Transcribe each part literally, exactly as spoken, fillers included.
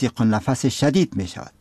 ضیق النفس شدید می شود.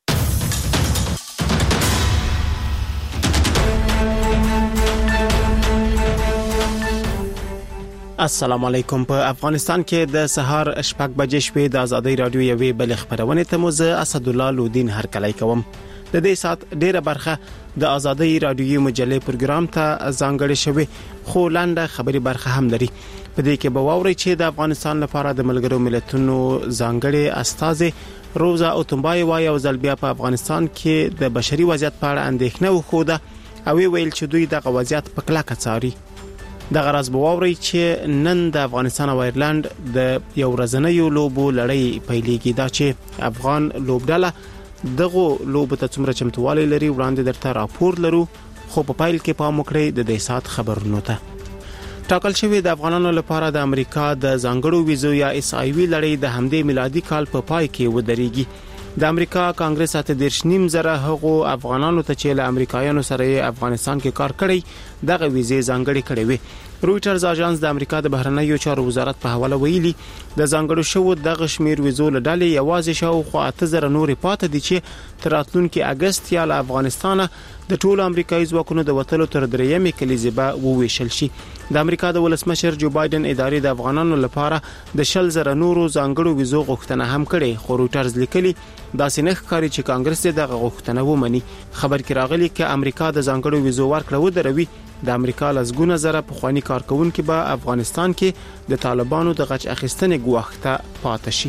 السلام علیکم. په افغانستان کې د سهار شپږ بجې شپې د ازادي رادیو یوې بل خبرونه ته موزه اسدالله لودین هرکلی کوم. د دې سات ډیره برخه د ازادي رادیو مجلې پروګرام ته ځانګړې شوی، خو لاندې خبري برخه هم لري. په دې کې به واوري چې د افغانستان لپاره د ملګرو ملتونو ځانګړې استازي روزا اوتمبای وایي او ځل بیا په افغانستان کې د بشري وضعیت په اړه اندېښنه وښوده او ویل چې دوی د وضعیت په کلکه څاري. د غرض بووري چې نن د افغانستان او ایرلند د یو ورځنیو لوبو لړۍ پیلېږي، دا چې افغان لوبډله دغه لوب ته څومره چمتووالی لري وړاندې درته راپور لرو، خو په پایل کې پام وکړئ د دې سات خبرونو ته. ټاکل شوی د افغانانو لپاره د امریکا د ځانګړو ویزو یا اس آی وی لړۍ د همدې میلادي کال په پای کې ودرېږي. د امریکا کانګرس اته دیرش نیم زره هغو افغانانو ته چې له امریکایانو سره افغانستان کې کار کړی دغه ویزې ځانګړې کړې وي. رويټرز اژانس د امریکا د بهرنیو چارو وزارت په حواله ویلي د ځانګړو شوو دغه شمیر ویزو له ډلې یوازې شاوخوا اته زره نورې پاتې دي چې تر راتلونکي اگست یا له افغانستانه د ټولو امریکایي ځواکونو د وټلو تر درېیمې کلیزې به وویشل شي. د امریکا د ولسمشر جو بایدن ادارې د افغانانو لپاره د شل زره نورو ځانګړو ویزو غوښتنه هم کړې، خو رويټرز لیکلي داسې نه ښکاري چې کانګرس دغه غوښتنه ومني. خبر کې راغلي چې امریکا د ځانګړو ویزو ورکړه ودروي، د امریکا لسګونه زره پخوانی کارکونکو به افغانستان کې د طالبانو د غچ اخیستنې ګواښته پاتې شي.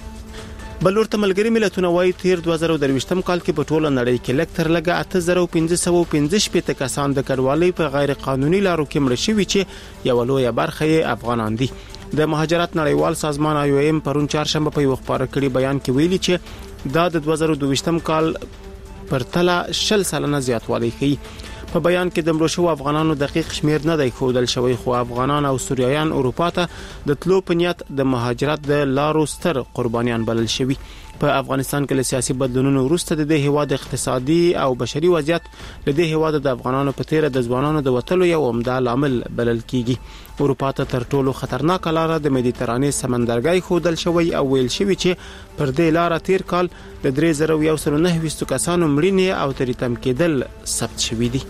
بلورته ملګری ملتونه وايي تیر دوه زره درویشتم کال کې په ټوله نړۍ کې لږ تر لږه اته زره پنځه سوه پنځه شپږ کسان د کډوالۍ په غیر قانوني لارو کې مړ شوي چې یو لویه برخه یې افغانان دي. د مهاجرت نړیوال سازمان آی او ایم پرون چهارشنبه په یو خبر کړي بیان کې ویلي چې دا د دوه زره دویشتم کال پرتله شل سلنه زیاتوالی کوي. په بیان کې د مړو شوو افغانانو دقیق شمیر نه دی ښودل شوی، خو افغانان او سوریایان اروپا ته د تلو په نیت د مهاجرت د لارو ستر قربانیان بلل شوي. په افغانستان کې له سیاسي بدلونونو وروسته د دې هیواد اقتصادي او بشري وضعیت له دې هیواد د افغانانو په تیره د ځوانانو د وټلو یو عمده لامل بلل کیږي. اروپا ته تر ټولو خطرناک لار د مدیترانې سمندرګي ښودل شوی او ویل شوی چې پر دې لار تیر کال د درې زره یو سل نه ویشت کسانو مړینې او تریتم کېدل ثبت شوی دي.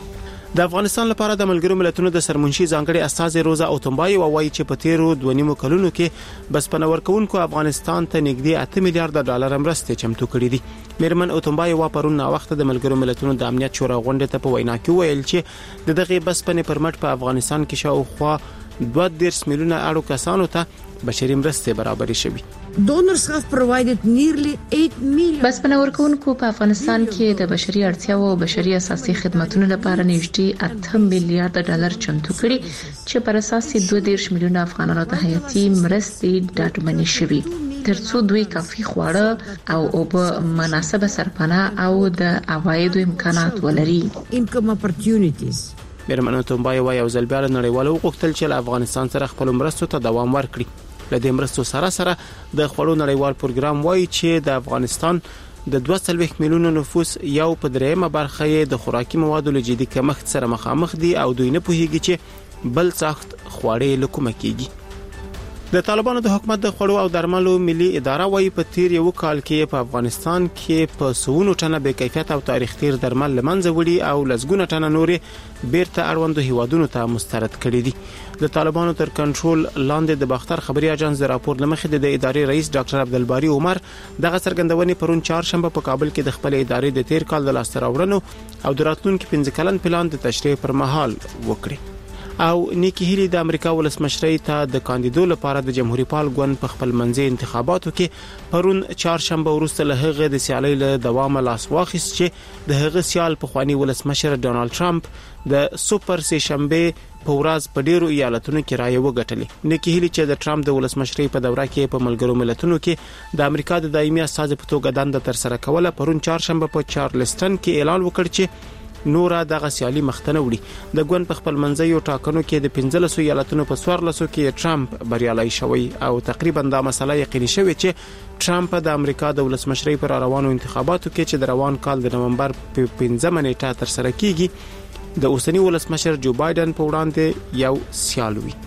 د افغانستان لپاره د ملګرو ملتونو د سرمنشي ځانګړي استازي روزا اوتمبای وایي چې په تیرو دوه نیمو کلونو کې بسپنه ورکوونکو افغانستان ته نږدې اته میلیارډ ډالر مرستې چمتو کړې دي. میرمن اوتمبای وا پرون وخت د ملګرو ملتونو د امنیت شورا غونډې ته په وینا کې ویل چې د دغه بسپنې پرمټ په افغانستان کې شاوخوا دوه دیرش میلیونه اړو کسانو ته بشري مرستې برابرې شوي. Donors have provided nearly eight million. بسپنه ورکوونکو په افغانستان کې د بشري اړتیاو او بشري اساسي خدماتو لپاره نږدې اته میلیارډ ډالر چمتو کړي چې پر اساس دوه دیرش میلیونه افغانانو ته حیاتي مرستې ډاډمنې شوي ترڅو دوی کافي خواړه او اوبه مناسبه سرپناه او د عوایدو امکانات ولري. Income opportunities. میرمن تومبای وایي او ځل بیا نړیوالو غوښتل چې افغانستان سره خپل مرستو ته دوام ورکړي. له دې مرستو سره سره د خړو نړیوال پروګرام وایي چې د افغانستان د دوه سوه میلیونو نفوس یو په دریمه برخه یې د خوراکي موادو له جدي کمښت سره مخامخ دي او دوی نه پوهیږي چې بل سخت خواړې لکومه کیږي. د طالبانو د حکومت د خړو او درملو ملي اداره وایي په تیر یو کال کې په افغانستان کې په سونو ټنه بې کیفیت او تاریخ تیر درمل لمنځه وړي او لسګونه ټنه نورې بیرته اړوندو هیوادونو ته مسترد کړي دي. د طالبانو تر کنټرول لاندې د باختر خبري اژانس د راپور لمخې د ادارې رئیس ډاکټر عبدالباری عمر دغه څرګندونې پرون چهارشنبه په کابل کې د خپل ادارې د تیر کال د لاستراوړنو او د راتلونکي پنځه کلن پلان د تشریح پر مهال وکړي. او نیکی هیلی د امریکا ولسمشرۍ ته د کاندیدو لپاره د جمهوریت پال ګوند په خپل منځي انتخاباتو کې پرون چهارشنبه وروسته له هغه د سیالۍ له دوامه لاس واخیست چې د هغه سیال په خواني ولسمشر ډونالد ټرمپ د سوپر سه شنبه په ورځ په ډیرو ایالتونو کې رایه وګټلې. نیکی هیلی چې د ټرمپ د ولسمشرۍ په دوره کې په ملګرو ملتونو کې د امریکا د دایمي استازي په توګه دنده تر سره کوله پرون چهارشنبه په چارلستن کې اعلان وکړ چې نورا دغه سیالي مختنه وړي. د ګوند په خپل منځي ټاکنو کې د پنځلسو ایالتونو په څوارلسو کې ټرمپ بریالي شوی او تقریبا دا مسله یقیني شوی چې ټرمپ د امریکا د ولسمشرۍ پر روانو انتخاباتو کې چې د روان کال د نومبر په پنځمه نیټه تر سره کیږي د اوسنی ولسمشر جو بایدن په وړاندې یو سیال وي.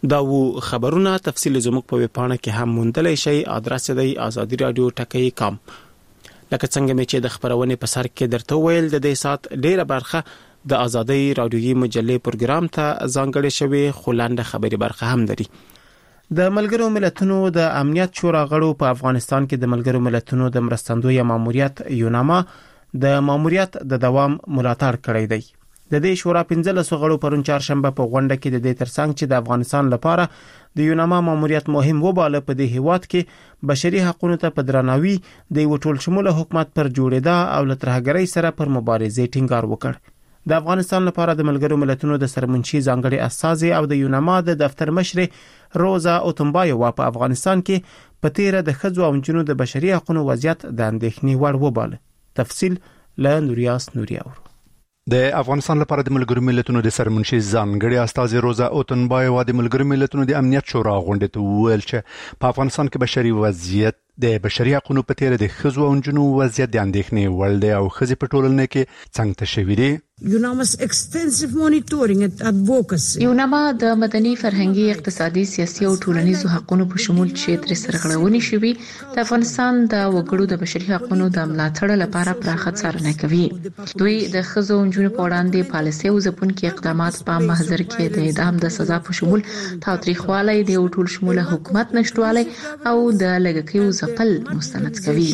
دا و خبرونه تفصیل زموږ په ویبپاڼه کې هم موندلای شئ. ادرس دی آزادی رادیو ټکی کام. لکه څنګه مې چې د خبرونه په سر کې درته ویل د دې سات ډیره برخه د آزادی رادیوي مجلې پروګرام ته ځانګړې شوی، خو لاندې خبري برخه هم لري. د ملګرو ملتونو د امنیت شورا غړو په افغانستان کې د ملګرو ملتونو د مرستندوی ماموریت یوناما د ماموریت د دوام ملاتړ کړی دی. د دې شورا پنځلس غړو پرون چهارشنبه په غونډه کې د دې ترڅنګ چې د افغانستان لپاره د یوناما ماموریت مهم وباله په دې هیواد کې بشري حقوقو ته په درناوي د یو ټول شموله حکومت پر جوړېدا او له ترهګرۍ سره پر مبارزې ټینګار وکړ. د افغانستان لپاره د ملګرو ملتونو د سرمنشي ځانګړي استازي او د یوناما د دفتر مشر روزا اوتمبایو په افغانستان کې په تیر د ښځو او نجونو د بشري حقوقو وضعیت د اندېښنې وړ وباله. تفصیل له نوریاس نوریاور. د افغانستان لپاره د ملګرو ملتونو د سرمنشي ځانګړي استازي روزا اوتنبایو د ملګرو ملتونو د امنیت شورا غونډه ته ویل چې په افغانستان کې بشري وضعیت د بشري حقوقو په تیر د ښځو او نجونو وضعیت د اندېښنې وړ دی او ښځې په ټولنه کې څنګه تشوي دي. یوناما's extensive monitoring and advocacy. یوناما د مدني فرهنګي اقتصادي سیاسي او ټولنیزو حقوقو په شمول چې تر سرغړونې شوي د افغانستان د وګړو د بشري حقوقو د ملاتړ لپاره پراخه څارنه کوي. دوی د ښځو او نجونو په وړاندې پالیسي او ځپونکي اقدامات په محضر کې د اعدام د سزا په شمول تاوتریخوالی د یو ټول شموله حکومت نشټوالی او د لږکیو ځپل مستند کوي.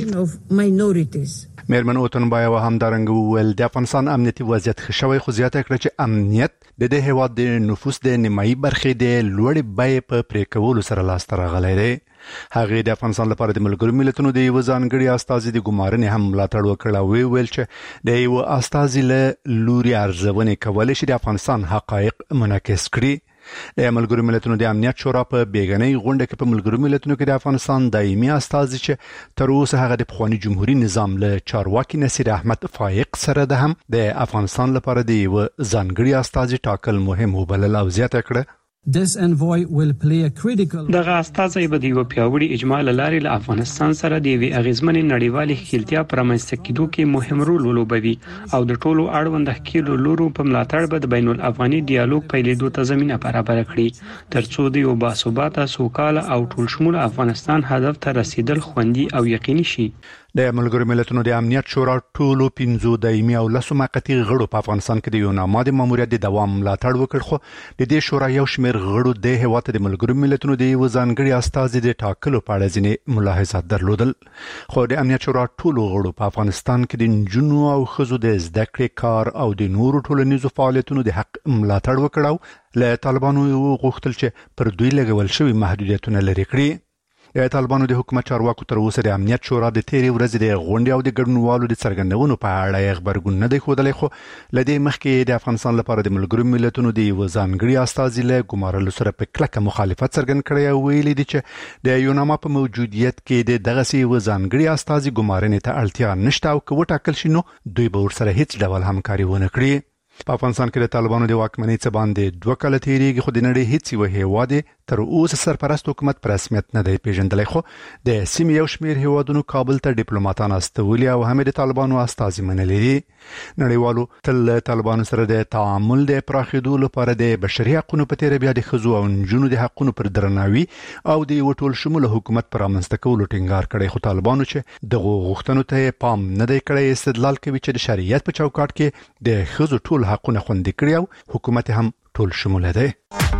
میرمن اوتنبایو همدارنګه وویل د افغانستان امنیتي وضعیت ښه شوی، خو زیاته کړه چې امنیت د دې هیواد د نفوس د نیمایي برخې د لوړې بیې په پرې کولو سره لاسته راغلی دی. هغه د افغانستان لپاره د ملګرو ملتونو د یو ځانګړي استازي د ګمارنې هم ملاتړ وکړ او ویل چې د یو استازي له لوري ارزونې کولای شي د افغانستان حقایق منعکس کړي. د ملګرو ملتونو د امنیت شورا په بیګنۍ غونډه کې په ملګرو ملتونو کې د افغانستان دایمي استازي چې تر اوسه هغه د پخوانی جمهوریت نظام له چارواکي نصیر احمد فائق سره ده هم د افغانستان لپاره د یو ځانګړي استازي ټاکل مهم وبلل او زیاته کړه This envoy will play a critical دغه استازي به د یو پیاوړي اجماع لاري له افغانستان سره د وی اغیزمنې نړیوالې خپلتیا پرمختګ کېدو کې مهم رول ولوبوي او د ټولو اړوند حقوقو لورو په ملاتړ به د بین الافغاني ډیالوګ پیلېدو ته زمينه برابر کړي ترڅو د یو باثباته سوکاله او ټول شموله افغانستان هدف ته رسیدل خوندي او یقیني شي. د ملګرو ملتونو د امنیت شورا ټولو پنځو دایمي او لسو موقتي غړو په افغانستان کې د یوناما د ماموریت د دوام ملاتړ وکړ، خو د دې شورا یو شمېر غړو د هیواد د ملګرو ملتونو د یو ځانګړي استازي د ټاکلو په اړه ځینې ملاحظات درلودل. خو د امنیت شورا ټولو غړو په افغانستان کې د نجونو او ښځو د زده کړې، کار او د نورو ټولنیزو فعالیتونو د حق ملاتړ وکړ او له طالبانو غوښتل چې پر دوی لګول شوی محدودیتونه لرې کړي. د طالبانو د حکومت چارواکو تر اوسه د امنیت شورا د تیرې ورځې د غونډې او د ګډونوالو د څرګندونو په اړه خبرګون نه دی ښودلی، خو لدې مخکې د افغانستان لپاره د ملګرو ملتونو د یو ځانګړي استازي له ګمارلو سره په کلکه مخالفت څرګند کړی او ویلي دي چې د یوناما په موجودیت کې د دغسې یو ځانګړي استازي ګمارنې ته اړتیا نشته او که وټاکل شي نو دوی به ورسره هیڅ ډول همکاري ونه کړي. په افغانستان کې د طالبانو د واکمنۍ څخه باندې دوه کاله تیریږي، خو د نړۍ هیڅ یو هیواد تر اوسه سرپرست حکومت په رسمیت نه دی پیژندلی، خو د سیمې یو شمېر هیوادونو کابل ته ډیپلوماټان استولي او هم د طالبانو استازي منلي دي. نړیوالو تل طالبانو سره د تعامل د پراخېدو لپاره د بشري حقوقو په تیر بیا د ښځو او نجونو د حقوقو پر درناوي او د یو ټول شموله حکومت پر رامنځته کولو ټینګار کړی، خو طالبانو چې دغه غوښتنو ته پام نه دی کړی استدلال کوي چې د شریعت په چوکاټ کې د ښځو ټول حقونه خوندي کړي او حکومت هم ټول شموله دی.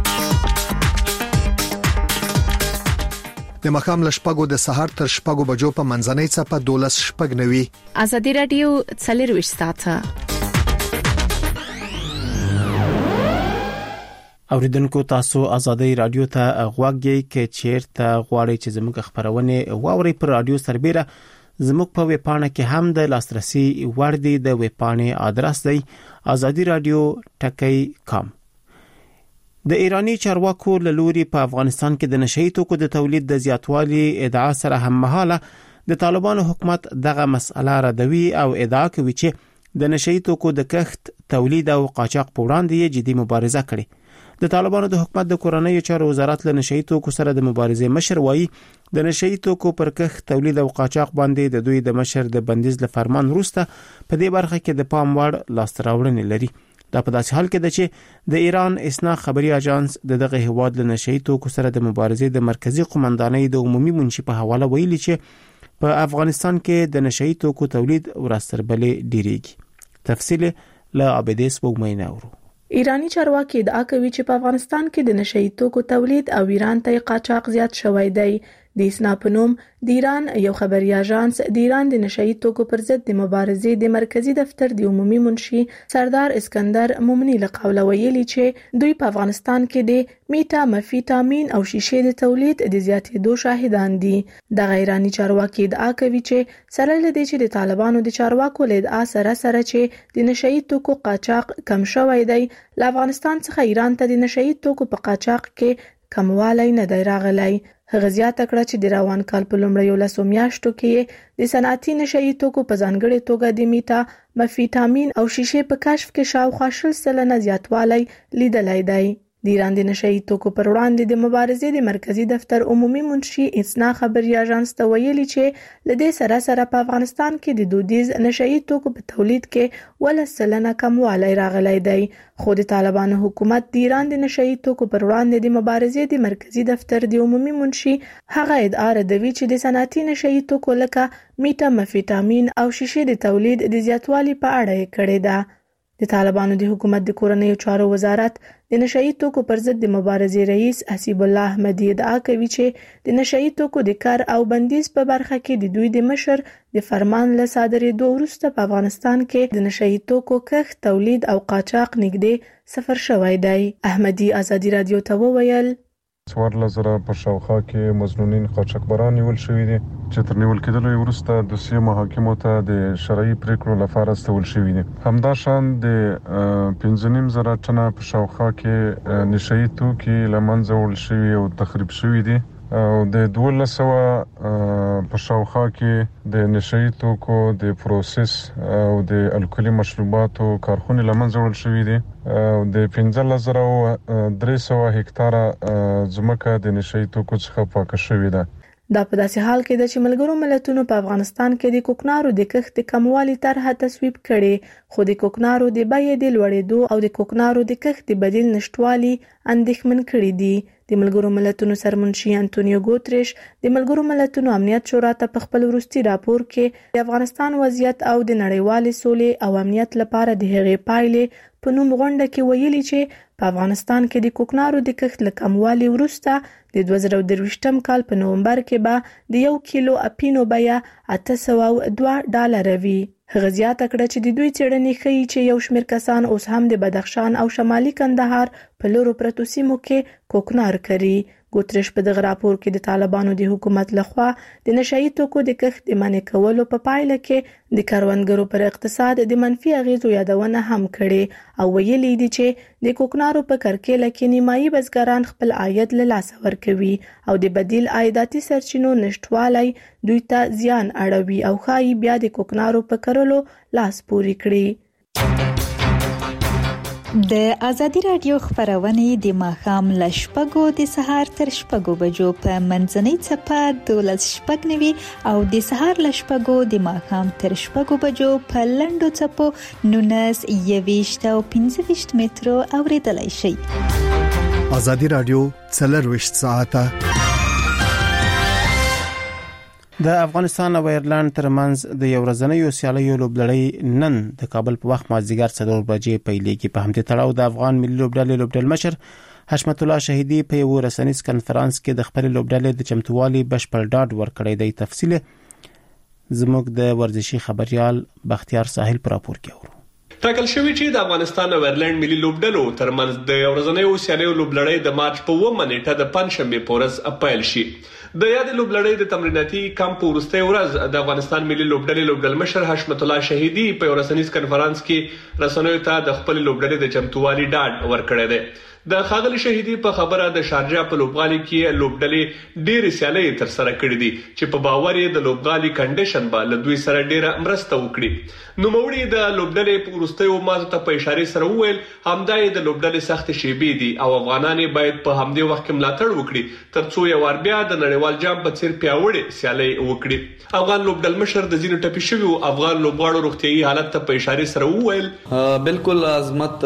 د مخام لشپګو د سحر تر شپګو بجو په منځنۍ څپه دولس شپګ نوي. ازادي رادیو څلور ساعته. اوریدونکو تاسو ازادي رادیو ته غوږی کې چیرته غواړئ چې زموږ خبرونه واوري پر رادیو سربېره زموږ په ویبپاڼه کې هم د لاسرسي وړ دی. د ویبپاڼې ادرس دی آزادی رادیو ټکی کام. د ایرانی چارواکو له لوري په افغانستان کې د نشئی توکو د تولید د زیاتوالي ادعا سره هم مهاله د طالبانو حکومت دغه مسأله ردوي او ادعا کوي چې د نشئی توکو د کښت تولید او قاچاق په وړاندې جدي مبارزه کړې. د طالبانو د حکومت د کورنۍ چارو وزارت له نشئی توکو سره د مبارزې مشر وایي د نشئی توکو پر کښت تولید او قاچاق باندې د دوی د مشر د بندیز له فرمان وروسته په دې برخه کې د پام وړ لاسته راوړنې لري. دا په داسې حال کې ده چې د ایران اسنا خبري اژانس د دغه هواد له نشئی توکو سره د مبارزې د مرکزی قومندانۍ د عمومي منشي په حواله ویلي چې په افغانستان کې د نشئی توکو تولید ورستربلې ډیریږي. تفصیل له عبدیس بومیناورو. ایرانی چارواکي ادعا کوي چې په افغانستان کې د نشئی توکو تولید او ایران ته قاچاق زیات شوی دی. د اسنا په نوم د ایران یو خبري اژانس د ایران د نشئی توکو پر ضد د مبارزې د مرکزی دفتر د عمومي منشي سردار اسکندر مومنی له قوله ویلي چې دوی په افغانستان کې د میټا مفیتامین او شیشې د تولید د زیاتېدو شاهدان دي. د ایرانی چارواکي ادعا کوي چې سره له دې چې د طالبانو د چارواکو له ادعا سره سره چې د نشئی توکو قاچاق کم شوی دی، له افغانستان څخه ایران ته د نشئی توکو په قاچاق کې کموالی نه دی راغلی. هغه زیاته کړه چې د روان کال په لومړیو لسو میاشتو کې د صنعتي نشئی توکو په ځانګړې توګه د میټا مفیتامین او شیشې په کشف کې شاوخوا شل سلنه زیاتوالی لیدلی دی. د ایران د نشئی توکو پر وړاندې د مبارزې د مرکزی دفتر عمومي منشي اسنا خبري اژانس ته ویلي چې لدې سره سره په افغانستان کې د دودیز نشئی توکو په تولید کې ولس سلنه کموالی راغلی دی. خو د طالبانو حکومت د ایران د نشئی توکو پر وړاندې د مبارزې د مرکزی دفتر د عمومي منشي هغه ادعا ردوي چې د صنعتي نشئی توکو لکه میټا مفیتامین او شیشې د تولید د زیاتوالي په اړه یې کړې ده. د طالبانو د حکومت د کورنیو چارو وزارت د نشئی توکو پر ضد د مبارزې رئیس حسیب الله احمدی ادعا کوي چې د نشئی توکو د کار او بندیز په برخه کې د دوی د مشر د فرمان له صادرېدو وروسته په افغانستان کې د نشئی توکو کښت، تولید او قاچاق نږدې صفر شوی دی. احمدی ازادي رادیو ته وویل څوارلس زره په شاوخوا کې مظنونین قاچاقبران نیول شوي دي چې تر نیول کېدلو وروسته دوسیه محاکمو ته د شرعي پریکړو لپاره استول شوي دي. همداشان د پنځه نیم زره ټنه په شاوخوا کې نشئی توکي له منځه وړل شوي او تخریب شوي دي او د دولس سوه په شاوخوا کې د نشئی توکو د پروسس او د الکولي مشروباتو کارخونې له منځه وړل شوي دي او د پنځلس زره درې سوه هکتاره ځمکه د نشئی توکو څخه پاکه شوې ده. دا په داسې حال کې ده چې ملګرو ملتونو په افغانستان کې د کوکنارو د کښت د کموالي طرحه تصویب کړي، خو د کوکنارو د بیې د لوړېدو او د کوکنارو د کښت د بدیل نشټوالي اندېښمن کړي دي. د ملګرو ملتونو سرمنشي انټونیو ګوتریش د ملګرو ملتونو امنیت شورا ته په خپل وروستي راپور کې د افغانستان وضعیت او د نړیوالې سولې او امنیت لپاره د هغې پایلې په نوم غونډه کې ویلي چې په افغانستان کې د کوکنارو د کښت له کموالي وروسته د دوه زره درویشتم کال په نومبر کې به د یو کیلو اپینو بیه اته سوه دوه ډالره وي. هغه زیاته کړه چې د دوی څېړنې ښیي چې یو شمېر کسان اوس هم د بدخشان او شمالي کندهار په لورو پرتو سیمو کې کوکنار کري. ګوتریش په دغه راپور کې د طالبانو د حکومت لخوا د نشئی توکو د کښت د منع کولو په پایله کې د کروندګرو پر اقتصاد د منفي اغیزو یادونه هم کړې او ویلي دي چې د کوکنارو په کرکیله کې نیمایي بزګران خپل عاید له لاسه ورکوي او د بدیل عایداتي سرچینو نشټوالی دوی ته زیان اړوي او ښایي بیا د کوکنارو په کرلو لاس پورې کړي. د ازادي رادیو خبرونه د ماښام ل شپږو د سهار تر شپږو بجو په منځنۍ چپه دولس شپږ نوي او د سهار ل شپږو د ماښام تر شپږو بجو په لنډو چپو نونس یويشت او پنځه ویشت مترو اوریدلای شي. ازادي رادیو څلرویشت ساعته د افغانستان او ایرلند ترمنځ د یو ورځنیو سیالیو لوبلړۍ نن د کابل په وخت مازدیګر څلور بجې پیلېږي. په همدې تړاو د افغان ملي لوبډلې لوبډل مشر حشمت الله شهیدی په یو رسنیز کنفرانس کې د خپل لوبډلې د چمتووالي بشپړ ډاډ ورکړی دی. تفصیل زموږ د ورزشي خبريال بختیار ساحل پر راپور کې اورو. ټاکل شوی چې د افغانستان او ایرلند ملي لوبډلو ترمنځ د ورځنیو سیالیو لوبلړۍ د مارچ په اوومه نیټه د پنځشنبه په ورځ پیل شي. د یاد لوبلړۍ د تمریناتي کمپ وروستۍ ورځ د افغانستان ملي لوبډلې لوبډل مشر حشمت الله شهیدی په رسنیز کنفرانس کې رسنیو ته د خپل لوبډلې د چمتووالي ډاډ ورکړی دی. د خاغلی شهیدی په خبره د شارجه په لوبغالي کې لوبډلې ډېر سیالي تر سره کړې دي چې په باور یې د لوبغالي کنډیشن به له دوی سره ډېره مرسته وکړي. نو موري د لوبډلې په وروستیو مازو ته په اشاره سره وویل همدای د لوبډلې سخت شیبې دي او افغانان باید په همدې وخت کې ملاتړ وکړي ترڅو یو ور بیا د نړیوال جام په څیر پیاوړې سیالي وکړي. افغان لوبډل مشر د زینو ټپي شوی افغان لوبغاړو روغتيایي حالت ته په اشاره سره وویل بالکل عظمت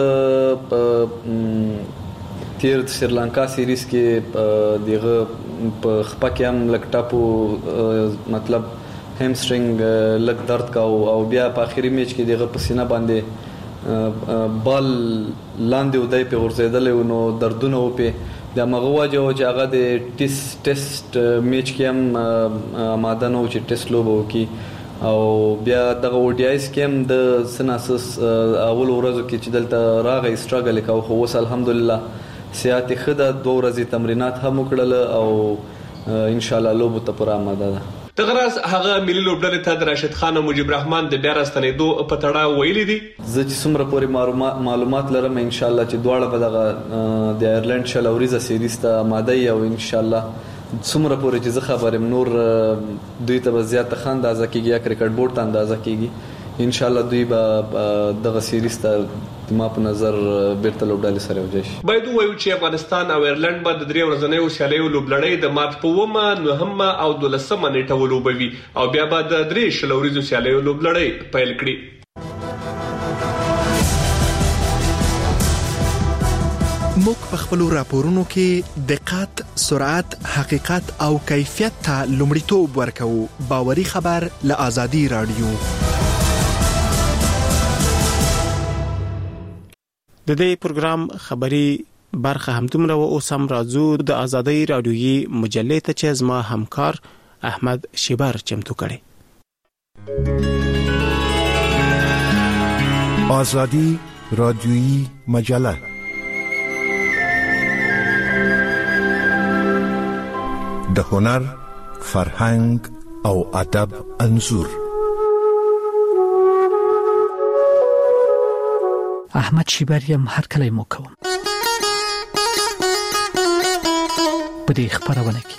تیر سریلانکا سیریز کې دغه په خپکه هم لکټاپو مطلب همسترنګ لک درد کا او بیا په اخیری میچ کې دغه پسینه باندې بال لاندې ودای په ورزیدل نو دردونه و په د مغواجه او چې هغه د ټیسټ ټیسټ میچ کې هم آماده نو چې ټیسټ لوبو کې او بیا دغه وډیایس کې هم د سناسس اول ورځو کې چې دلته راغی سټراګل کاو خو وس الحمدلله سیاحت خده دوه ورځې تمرینات هم وکړل او ان شاء الله لوبو ته پر آماده ده. دغراز هغه ملي لوبډلې ته د راشد خان او مجيب الرحمن د بیا راستنېدو په تړاو ویلي دي زه چې څومره پورې معلومات لرم ان شاء الله چې دواړه به دغه د آیرلند شلوریزه سیریز ته آماده یو ان شاء الله څومره پورې چې زه خبرم نور دوی ته زیات ښه اندازه کیږي یا کرکټ بورډ ته اندازه کیږي ان شاء الله دوی به دغه سیریز ته ما په نظر بیرته لوبډلې سره وځي. باید وایو چې افغانستان او ایرلند به د درې ورځنیو سیالیو لوبلړۍ د مارچ په اوومه نهمه او دولسمه نیټه ولوبوي او بیا به د درې شلوریزو سیالیو لوبلړۍ پیل کړي. موږ په خپل راپورونو کې دقت، سرعت، حقیقت او کیفیت ته لومړیتوب ورکوو. باوري خبر له آزادي رادیو. د دې پروګرام خبري برخه هم دومره و اوس هم راځو د آزادي رادیويي مجلې ته چې زما همکار احمد شیبر چمتو کړي. آزادي رادیويي مجله د هنر، فرهنګ او ادب انځور. احمد شیبر یم هر کله مو کوم په دې خبرونه کې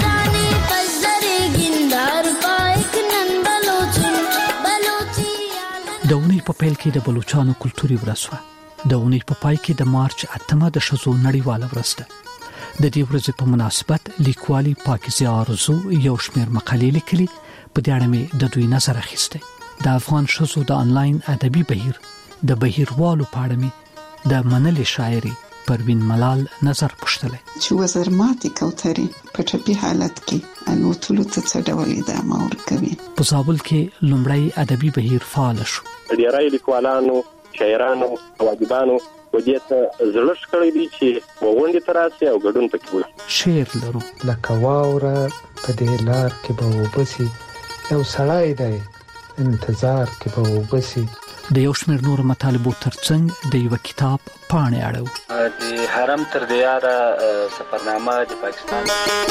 د اونۍ په پیل کې د بلوچستان کلتوري ورځ و. د اونۍ په پای کې د مارچ اتمه د شزو نړیواله ورځ ده. د دې ورځې په مناسبت لیکوالي پاکیزه آرزو یو شمېر مقالې لیکلي. په دې اړه مې د دوی نظر اخیسته. د افغان شزو د انلاین ادبي بهیر د بهیروالو پاړه می د منلې شاعري پروین ملال نظر پښتله چې وزرماتي کوتري په ټپي حالت کې الوتلو ته څه ډول ادامه ورکوي. په زابل کې لومړی ادبي بهیر فعال شو. ډیری لیکوالانو، شاعرانو او ادیبانو ودې ته زړه شکړې دي چې وغونډې تراسي او ګډون پکې وي. شعر لرو لکه واوره په دې لار کې به وبسي یو سړی دی انتظار کې به وبسي. د یو شمېر نور مطالبو ترڅنګ د یو کتاب پاڼې اړو. د حرم تر دیاره سفرنامه د پاکستان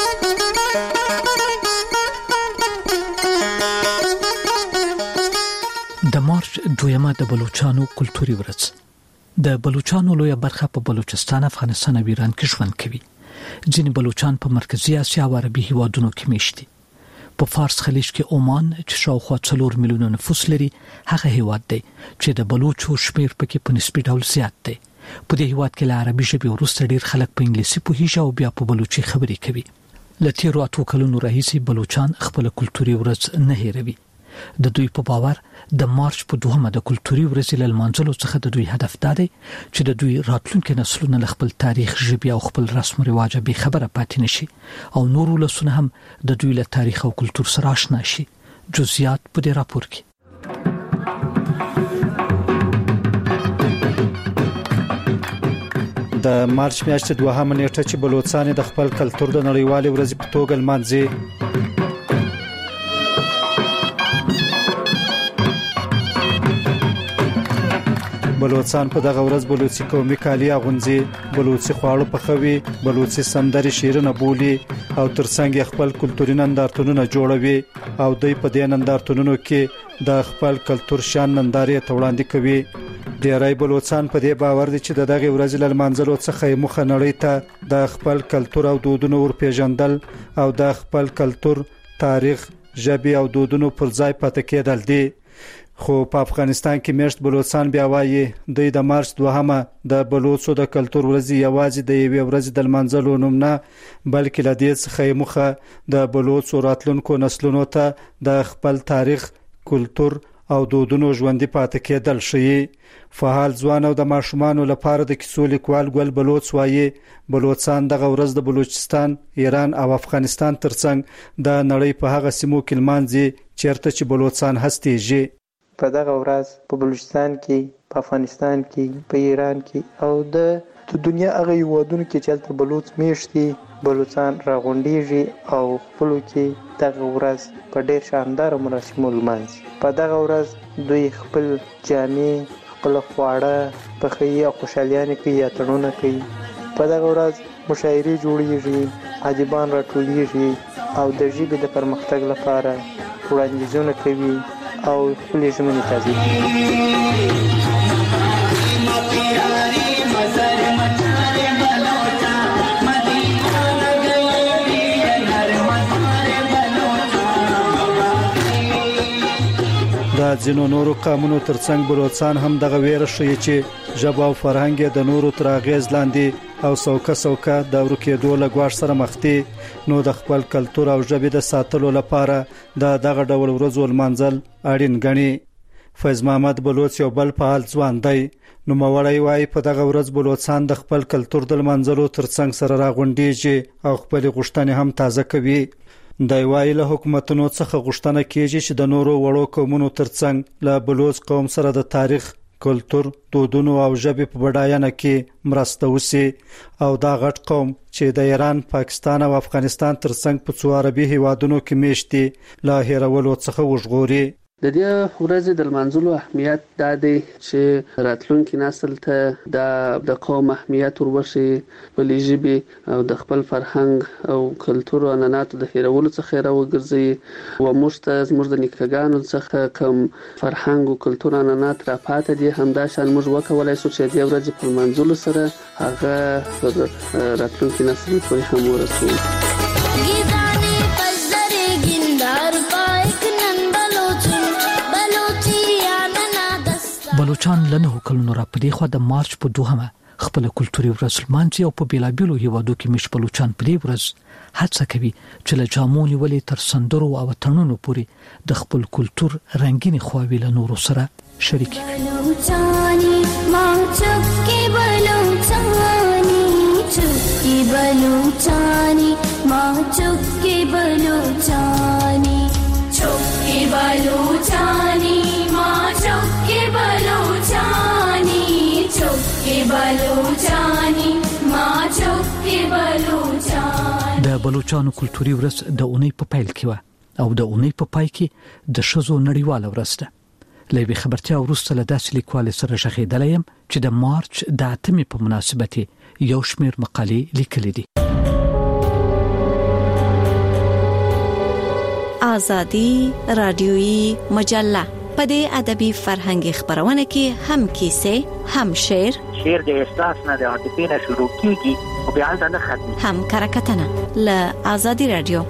د مارچ دویمه د بلوچستان کلتوري ورځ. د بلوچستان لویه برخه په بلوچستان، افغانستان او ایران کې ژوند کوي. ځینې بلوچستان په مرکزی اسیا او عربي هیوادونو کې میشتي. په فارس خلیج کې عمان چې شاوخوا څلور میلیونه نفوس لري هغه هیواد دی چې د بلوچو شمیر پکې په نسبي ډول زیات دی. په دې هیواد کې له عربي ژبې وروسته ډیر خلک په انګلیسي پوهیږي او بیا په بلوچي خبرې کوي. لتیرو اتو کلونو راهیسې بلوچستان خپل کلتوري ورځ نه هېروي. د دوی په باور د مارچ په دوهمه د کلتوري ورځې له لمانځلو څخه د دوی هدف دا دی چې د دوی راتلونکي نسلونه له خپل تاریخ، ژبې او خپل رسم او رواج به خبره پاتې نشي او نور ولسونه هم د دوی له تاریخ او کلتور سره آشنا شي. جزئیات په دې راپور کې. د مارچ میاشتې دوهمه نیټه چې بلوچستان د خپل کلتور د نړیوالې ورځې په توګه لمانځي. بلوچستان په دغه ورځ بلوچي قومي کالي اغوندي، بلوچي خواړه پخوي، بلوچي سندري شیرونه بولي او ترڅنګ خپل کلتوري نندارتونونه جوړوي او دوی په دې نندارتونونو کې د خپل کلتور شان نندارې ته وړاندې کوي. ډیری بلوچستان په دې باور دي چې دغه ورځ له منځلو څخه مخه نړۍ ته د خپل کلتور او دودونو ورپېژندل او د خپل کلتور، تاریخ، ژبه او دودونو پر ځای پاتې کېدل دي. خو په افغانستان کې میشت بلوچستان بیا وایي د مارچ دوهمه د بلوچو د کلتور ورځ یوازې د یوې ورځې د منځلو نوم نه، بلکې له دې څخه مخه د بلوچو راتلونکو نسلونو ته د خپل تاریخ، کلتور او دودونو ژوندۍ پاتې کېدل شي. فعال ځوان او د ماشومانو لپاره د کیسو لیکوال ګل بلوچ وایي بلوچستان دغه ورځ د بلوچستان، ایران او افغانستان ترڅنګ د نړۍ په هغه سیمو کې لمانځي چیرته چې بلوچستان هستيږي. په دغه ورځ په بلوچستان کې، په افغانستان کې، په ایران کې او د دنیا هغه هیوادونو کې چې هلته بلوچ میشتي بلوچستان راغونډیږي او خپلو کې دغه ورځ په ډېر شاندار مراسمو لمانځي. په دغه ورځ دوی خپل جامې، خپل خواړه پخوي او خوشحالیانې کوي یا تړونه کوي. په دغه ورځ مشاعرې جوړیږي، ادیبان راټولیږي او د ژبې د پرمختګ لپاره وړاندیزونه کوي او خپل ژمنې تازه کوي. د ځینو نورو قومونو ترڅنګ بلوچستان هم دغه ویره شوی چې ژبه او فرهنګ د نورو تر اغیز لاندې او څوکه څوکه د ورکېدو له ګواښ سره مخ دي. نو د خپل کلتور او ژبې د ساتلو لپاره د دغه ډول ورځو لمانځل اړین ګڼي. فیض محمد بلوچ یو بل فعال ځوان دی. نو مورای وای په دغه ورځ بلوچستان د خپل کلتور د لمانځلو ترڅنګ سره راغونډيږي او خپل غوښتنې هم تازه کوي. د وای له حکومتونو څخه غوښتنه کیږي چې د نورو وړو قومونو ترڅنګ له بلوچ قوم سره د تاریخ، کلتور، دودونو او ژبې په بډاینه کې مرسته وشي او دا غټ قوم چې د ایران، پاکستان او افغانستان ترڅنګ په څو عربي هیوادونو کې میشتي له هیرولو څخه وژغوري. د دې ورځې د لمانځلو اهمیت دا دی چې راتلونکي نسل ته د د قوم اهمیت وروښي، خپلې ژبې او د خپل فرهنګ او کلتور او عنعناتو د هیرولو څخه راوګرځي او موږ ته زموږ د نیکهګانو څخه کوم فرهنګ او کلتور عنعنات راپاتې دي همداشان موږ وکولای شو چې د ورځې په لمانځلو سره هغه پر راتلونکي نسل پورې هم ورسوو. بلوچستان لنه کلونو را پدې خو د مارچ په دوهمه خپل کلتوري ورځ لمانځي او په بیلابیلو هیوادو کې مش بلوچستان په دې ورځ هڅه کوي چې له جامونی ولې تر سندرو او تړونو پورې د خپل کلتور رنگینی خواوی له نورو سره شریک کړي. بلوچستاني ما چوکي بلوچستاني چوکي بلوچستاني ما چوکي بلوچستاني چوکي بلوچستاني ما چوکي بلوچستاني چوکي بلوچستاني ما چوکي بلوچستاني. د بلوچستان کلتوري ورځ د اونۍ په پیل کې و او د اونۍ په پای کې د شذو نړیواله ورځ ده. لوي خبرتیا ورسته له داسې لیکوال سره شخېدلې يم چې د مارچ د اتمې په مناسبت یو شمېر مقالې لیکلې دي. آزادی رادیویی مجله په دې ادبي فرهنګي خبرونه کې هم کیسه، هم شعر، شعر د احساس نه د عاطفې نه شروع کیږي او بیا ځنه ختمي، هم کرکټنه له آزادی رادیو.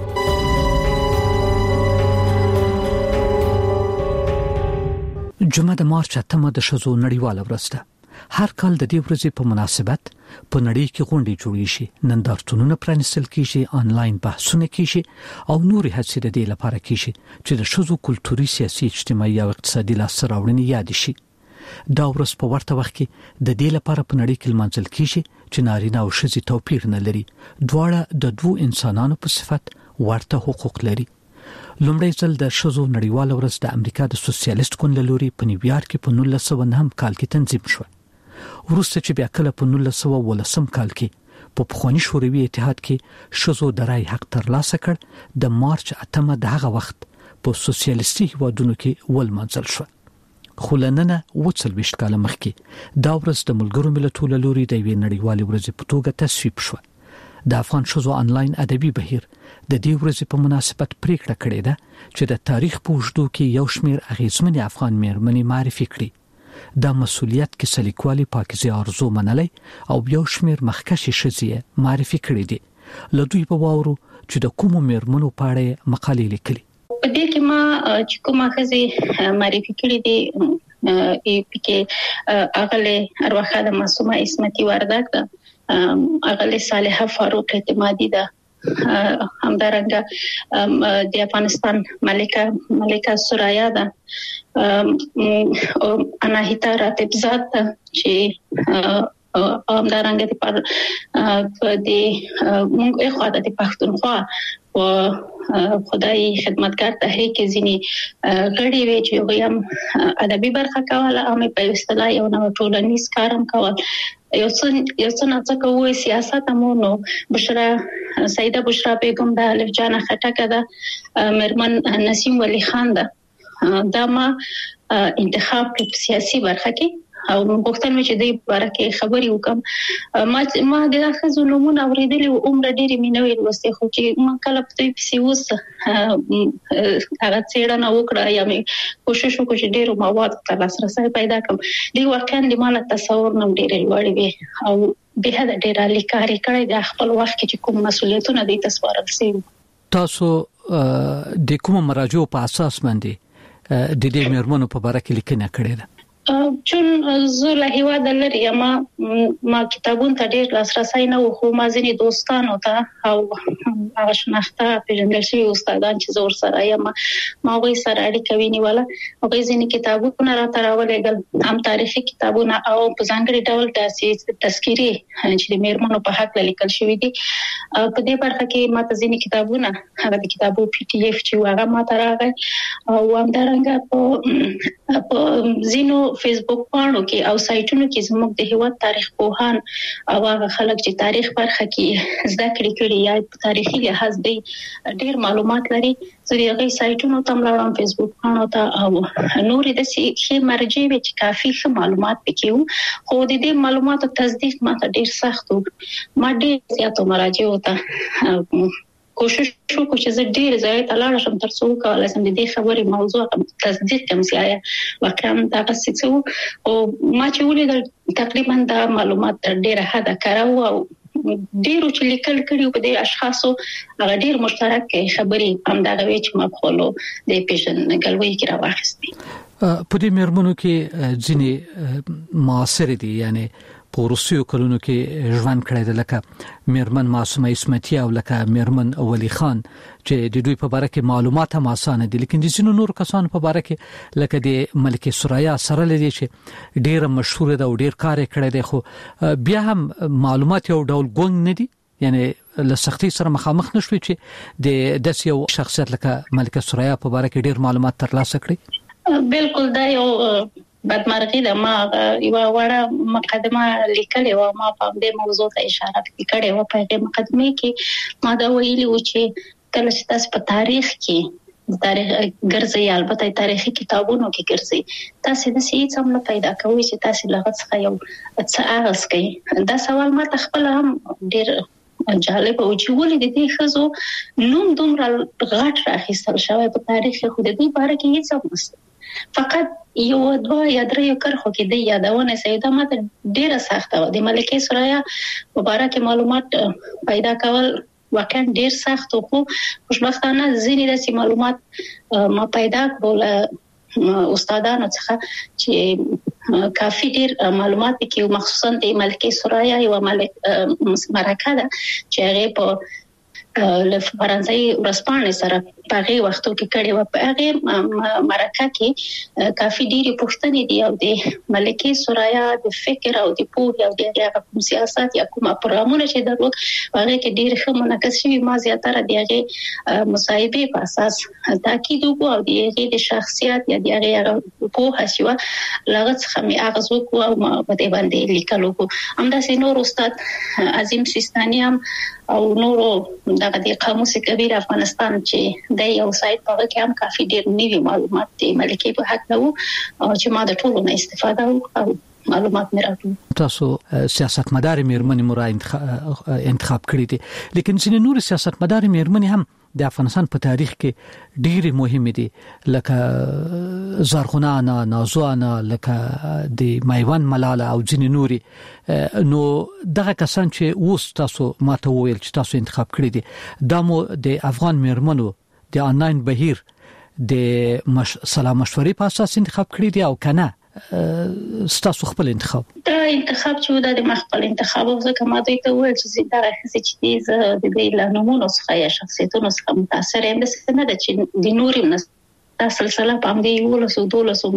جمعه د مارچ اتمه د شذو نړیواله ورځ ده. هر کال د دې ورځې په مناسبت په نړۍ کې غونډې جوړیږي، نندارتونونه پرانیستل کیږي، آنلاین بحثونه کیږي او نورې هڅې د دې لپاره کیږي چې د شذو کلتوري، سیاسي، اجتماعي او اقتصادي لاسته راوړنې یاد شي. دا ورځ په ورته وخت کې د دې لپاره په نړۍ کې لمانځل کیږي چې نارینه او ښځې توپیر نه لري، دواړه د دوو انسانانو په صفت ورته حقوق لري. لومړی ځل د شذو نړیواله ورځ د امریکا د سوسیالیست ګوند له لوري په نیویارک کې په نولس سوه نهم کال کې تنظیم شو. وروسته چې بیا کله په نولس سوه اوولسم کال کې په پخوانی شوروي اتحاد کې شذو د رای حق ترلاسه کړ، د مارچ اتمه د هغه وخت په سوسیالیستي هیوادونو کې ولمانځل شو. خو لننه وڅلويشت کال مخکې دا ورځ د ملګرو ملتونو له لوري د یوې نړیوالې ورځې په توګه تصویب شو. د افغان شذو آنلاین ادبي بهیر د دې ورځې په مناسبت پریکړه کړې ده چې د تاریخ په اوږدو کې یو شمېر اغیزمنې افغان مېرمنې معرفي کړي. د مسولیت کې سلیکوالي پاکیزه ارزو منلای او یو شمیر مخکشي شزیه معرفي کړی دي. لدوی په واورو چې د کومو میرمنو په اړه مقالې لیکلي. په دې کې ما چې کومه خزي معرفي کړې دي ای پی کې اغله ارواخه د معصومه اسمتي وردک ده، اغله صالحه فاروق اعتمادي ده، همدارنګه د افغانستان ملکه ملکه سرایا ده، اناهیتا راتبزاد ده چې همدارنګه د پر د موږ اخوا د پښتونخوا او خدای خدمتګار تحریک ځینی غړي وی چې هم ادبي برخه کوله او په اصطلاح یو نو ټولنیز کارم کول. یو څن یو څن څه کوي سیاست مو نو بشرا سیده بشرا بیگم د الف جان خټکه ده، مرمن نسیم ولی خان ده. دا ما انتخاب په سیاسي برخه کې او غوښتل مې چې د برکه خبري وکم. ما ما د اخزو نمونه اوریدلې او عمر ډېری مینوي وسته خو چې ما کله په دې پسی وس هغه څېړنه وکړه یا مې کوشش وکړ چې ډېر مواد ته لاسرسي پیدا کړم. دی واقعا د مال تصور نم ډېر لوړ وي او به دا ډېر لیکاري کړی د خپل وخت کې کوم مسولیتونه دي تسوارل سي. تاسو د کوم مراجعو په اساس باندې د دې میرمنو په اړه کې لیکنه کړې ده؟ چون زه له هیواده لري ما ما کتابونه ته ډېر لاسرسي نه و، خو ما ځینې دوستانو ته او هغه شناخته پیژندل شوي استادان چې زور سره یم ما وایي سره اړیکه ونیوله او ځینې کتابونه راته راولېږل، هم تاریخي کتابونه او په ځانګړي ډول داسې تذکیري چې د میرمنو په حق لیکل شوي دي. په دې برخه کې ما ته ځینې کتابونه هغه د کتابو پی ټی ایف چې هغه ما ته راغی او همدارنګه په په ځینو فیسبوک پاڼو کې او سایټونو کې زموږ د هیواد تاریخ پوهان او هغه خلک چې تاریخ برخه کې زده کړې کړي یا په تاریخي لحاظ دې ډېر معلومات لري. زه د هغه سایټونو ته ملاړم، فیسبوک پاڼو ته او نور د سي مرجع به چې کافي ښه معلومات پکې وو، خو د دې معلوماتو تصدیق ماته ډېر سخت و. ما ډېر زیاتو مراجع وته کوشش وکړ چې زه ډېر ځای ته لاړ شم تر څو کولای شم د دې خبرې موضوع تصدیق کم سي آیا واقعا دا څه وو او ما چې ولیدل تقریبا دا معلومات ډېر حدا کارو او ډېر چې لیکل کړي په دې اشخاصو هغه ډېر مشترک خبرې هم دا غوي چې ما خپلو د پیژن ګلوي کې راوخستې. په دې مرمنو کې ځینې معاصر دي، یعنی په روسیو کلونو کې ژوند کړی د لکه میرمن معصومه اسمتي او لکه میرمن ولی خان چې د دوی په اړه کې معلومات هم اسانه دي، لیکن د ځینو نور کسانو په اړه کې لکه د ملکه سرایا سره لدی چې ډیره مشهور ده او ډیر کار کړی دی، خو بیا هم معلومات یو ډول ګونګ نه دي، یعنی له سختي سره مخامخ نشوي چې د داس یو شخصیت لکه ملکه سرایا په اړه کې ډیر معلومات ترلاسه کړي. بالکل دا یو بدمرغي ده. ما یو وړه مقدمه لیکلې و، ما په دې موضوع ته اشاره کړې و. په دې مقدمه کې ما دا ویلي و چې کله چې تاسو په تاریخ کې تاریخ ګرځي، البته تاریخي کتابونو کې ګرځي، تاسو د سې څه نه پیدا کوئ چې تاسو لغت څخه یو څه اغاز کوي. دا سوال ما خپل هم ډېر جالب او چې ولې د دې خزو نوم دومره غټ راخیستل شوی په تاریخ کې، خو د دې باره کې هیڅ نشته. فقط یو دوا یا درې کرخو کې د یادونه سیده ماته ډیره سخته و. د ملکه سرایا مبارک معلومات پیدا کول واقعا ډیر سخت او خوشبختانه ځینې د معلومات ما پیدا کول استادانو څخه چې کافي ډیر معلومات کې مخصوصا د ملکه سرایا یو ملک مرکه ده چې هغه په له فرانسوي ورسپانې سره په هغه وختو کې کړي و. په هغه مرکه کې کافي ډېری پوښتنې دي او د ملکه سرایا د فکر او د پوهې او د هغه سیاست یا کومه پروګرامونه چې درلود هغه کې ډېر ښه منعکس شوی. ما زیاتره د هغه مصاحبه په اساس تاکید وکړ او د هغه د شخصیت یا د هغه پوهه شو لغت څخه می اغاز وکړ او ما په دې باندې لیکل وکړ. همداسې نور استاد عظیم سیستاني هم او نورو دغه د قاموس کبیر افغانستان چې د یو سایت په کې هم کافي ډېر نوي معلومات د ملکه په حق وو او چې ما د ټولو نه استفاده وکړه او معلومات مې راټول. تاسو سیاستمدار میرمنې مورا انتخاب کړی دي، لیکن ځینې نور سیاستمدار میرمنې هم د افغانستان په تاریخ کې ډېری مهمه دي، لکه زرغونه انا، نازو انا، لکه د مایوان ملاله او ځینې نوري. نو دغه کسان چې اوس تاسو ماته وویل چې تاسو انتخاب کړی دي، دا مو د افغان میرمنو د آنلاین بهیر د مش... سلام مشورې په اساس انتخاب کړی دي او کنه ستاسو خپل انتخاب؟ دا انتخاب چې دا د مخبل انتخاب او ځکه ما دوی ته وویل چې دا هڅه چې دي زه د دې لانمونو څخه یا شخصیتونو څخه متاثر یم، د نه د چې د نوري نس دا سلسله په دې ولسو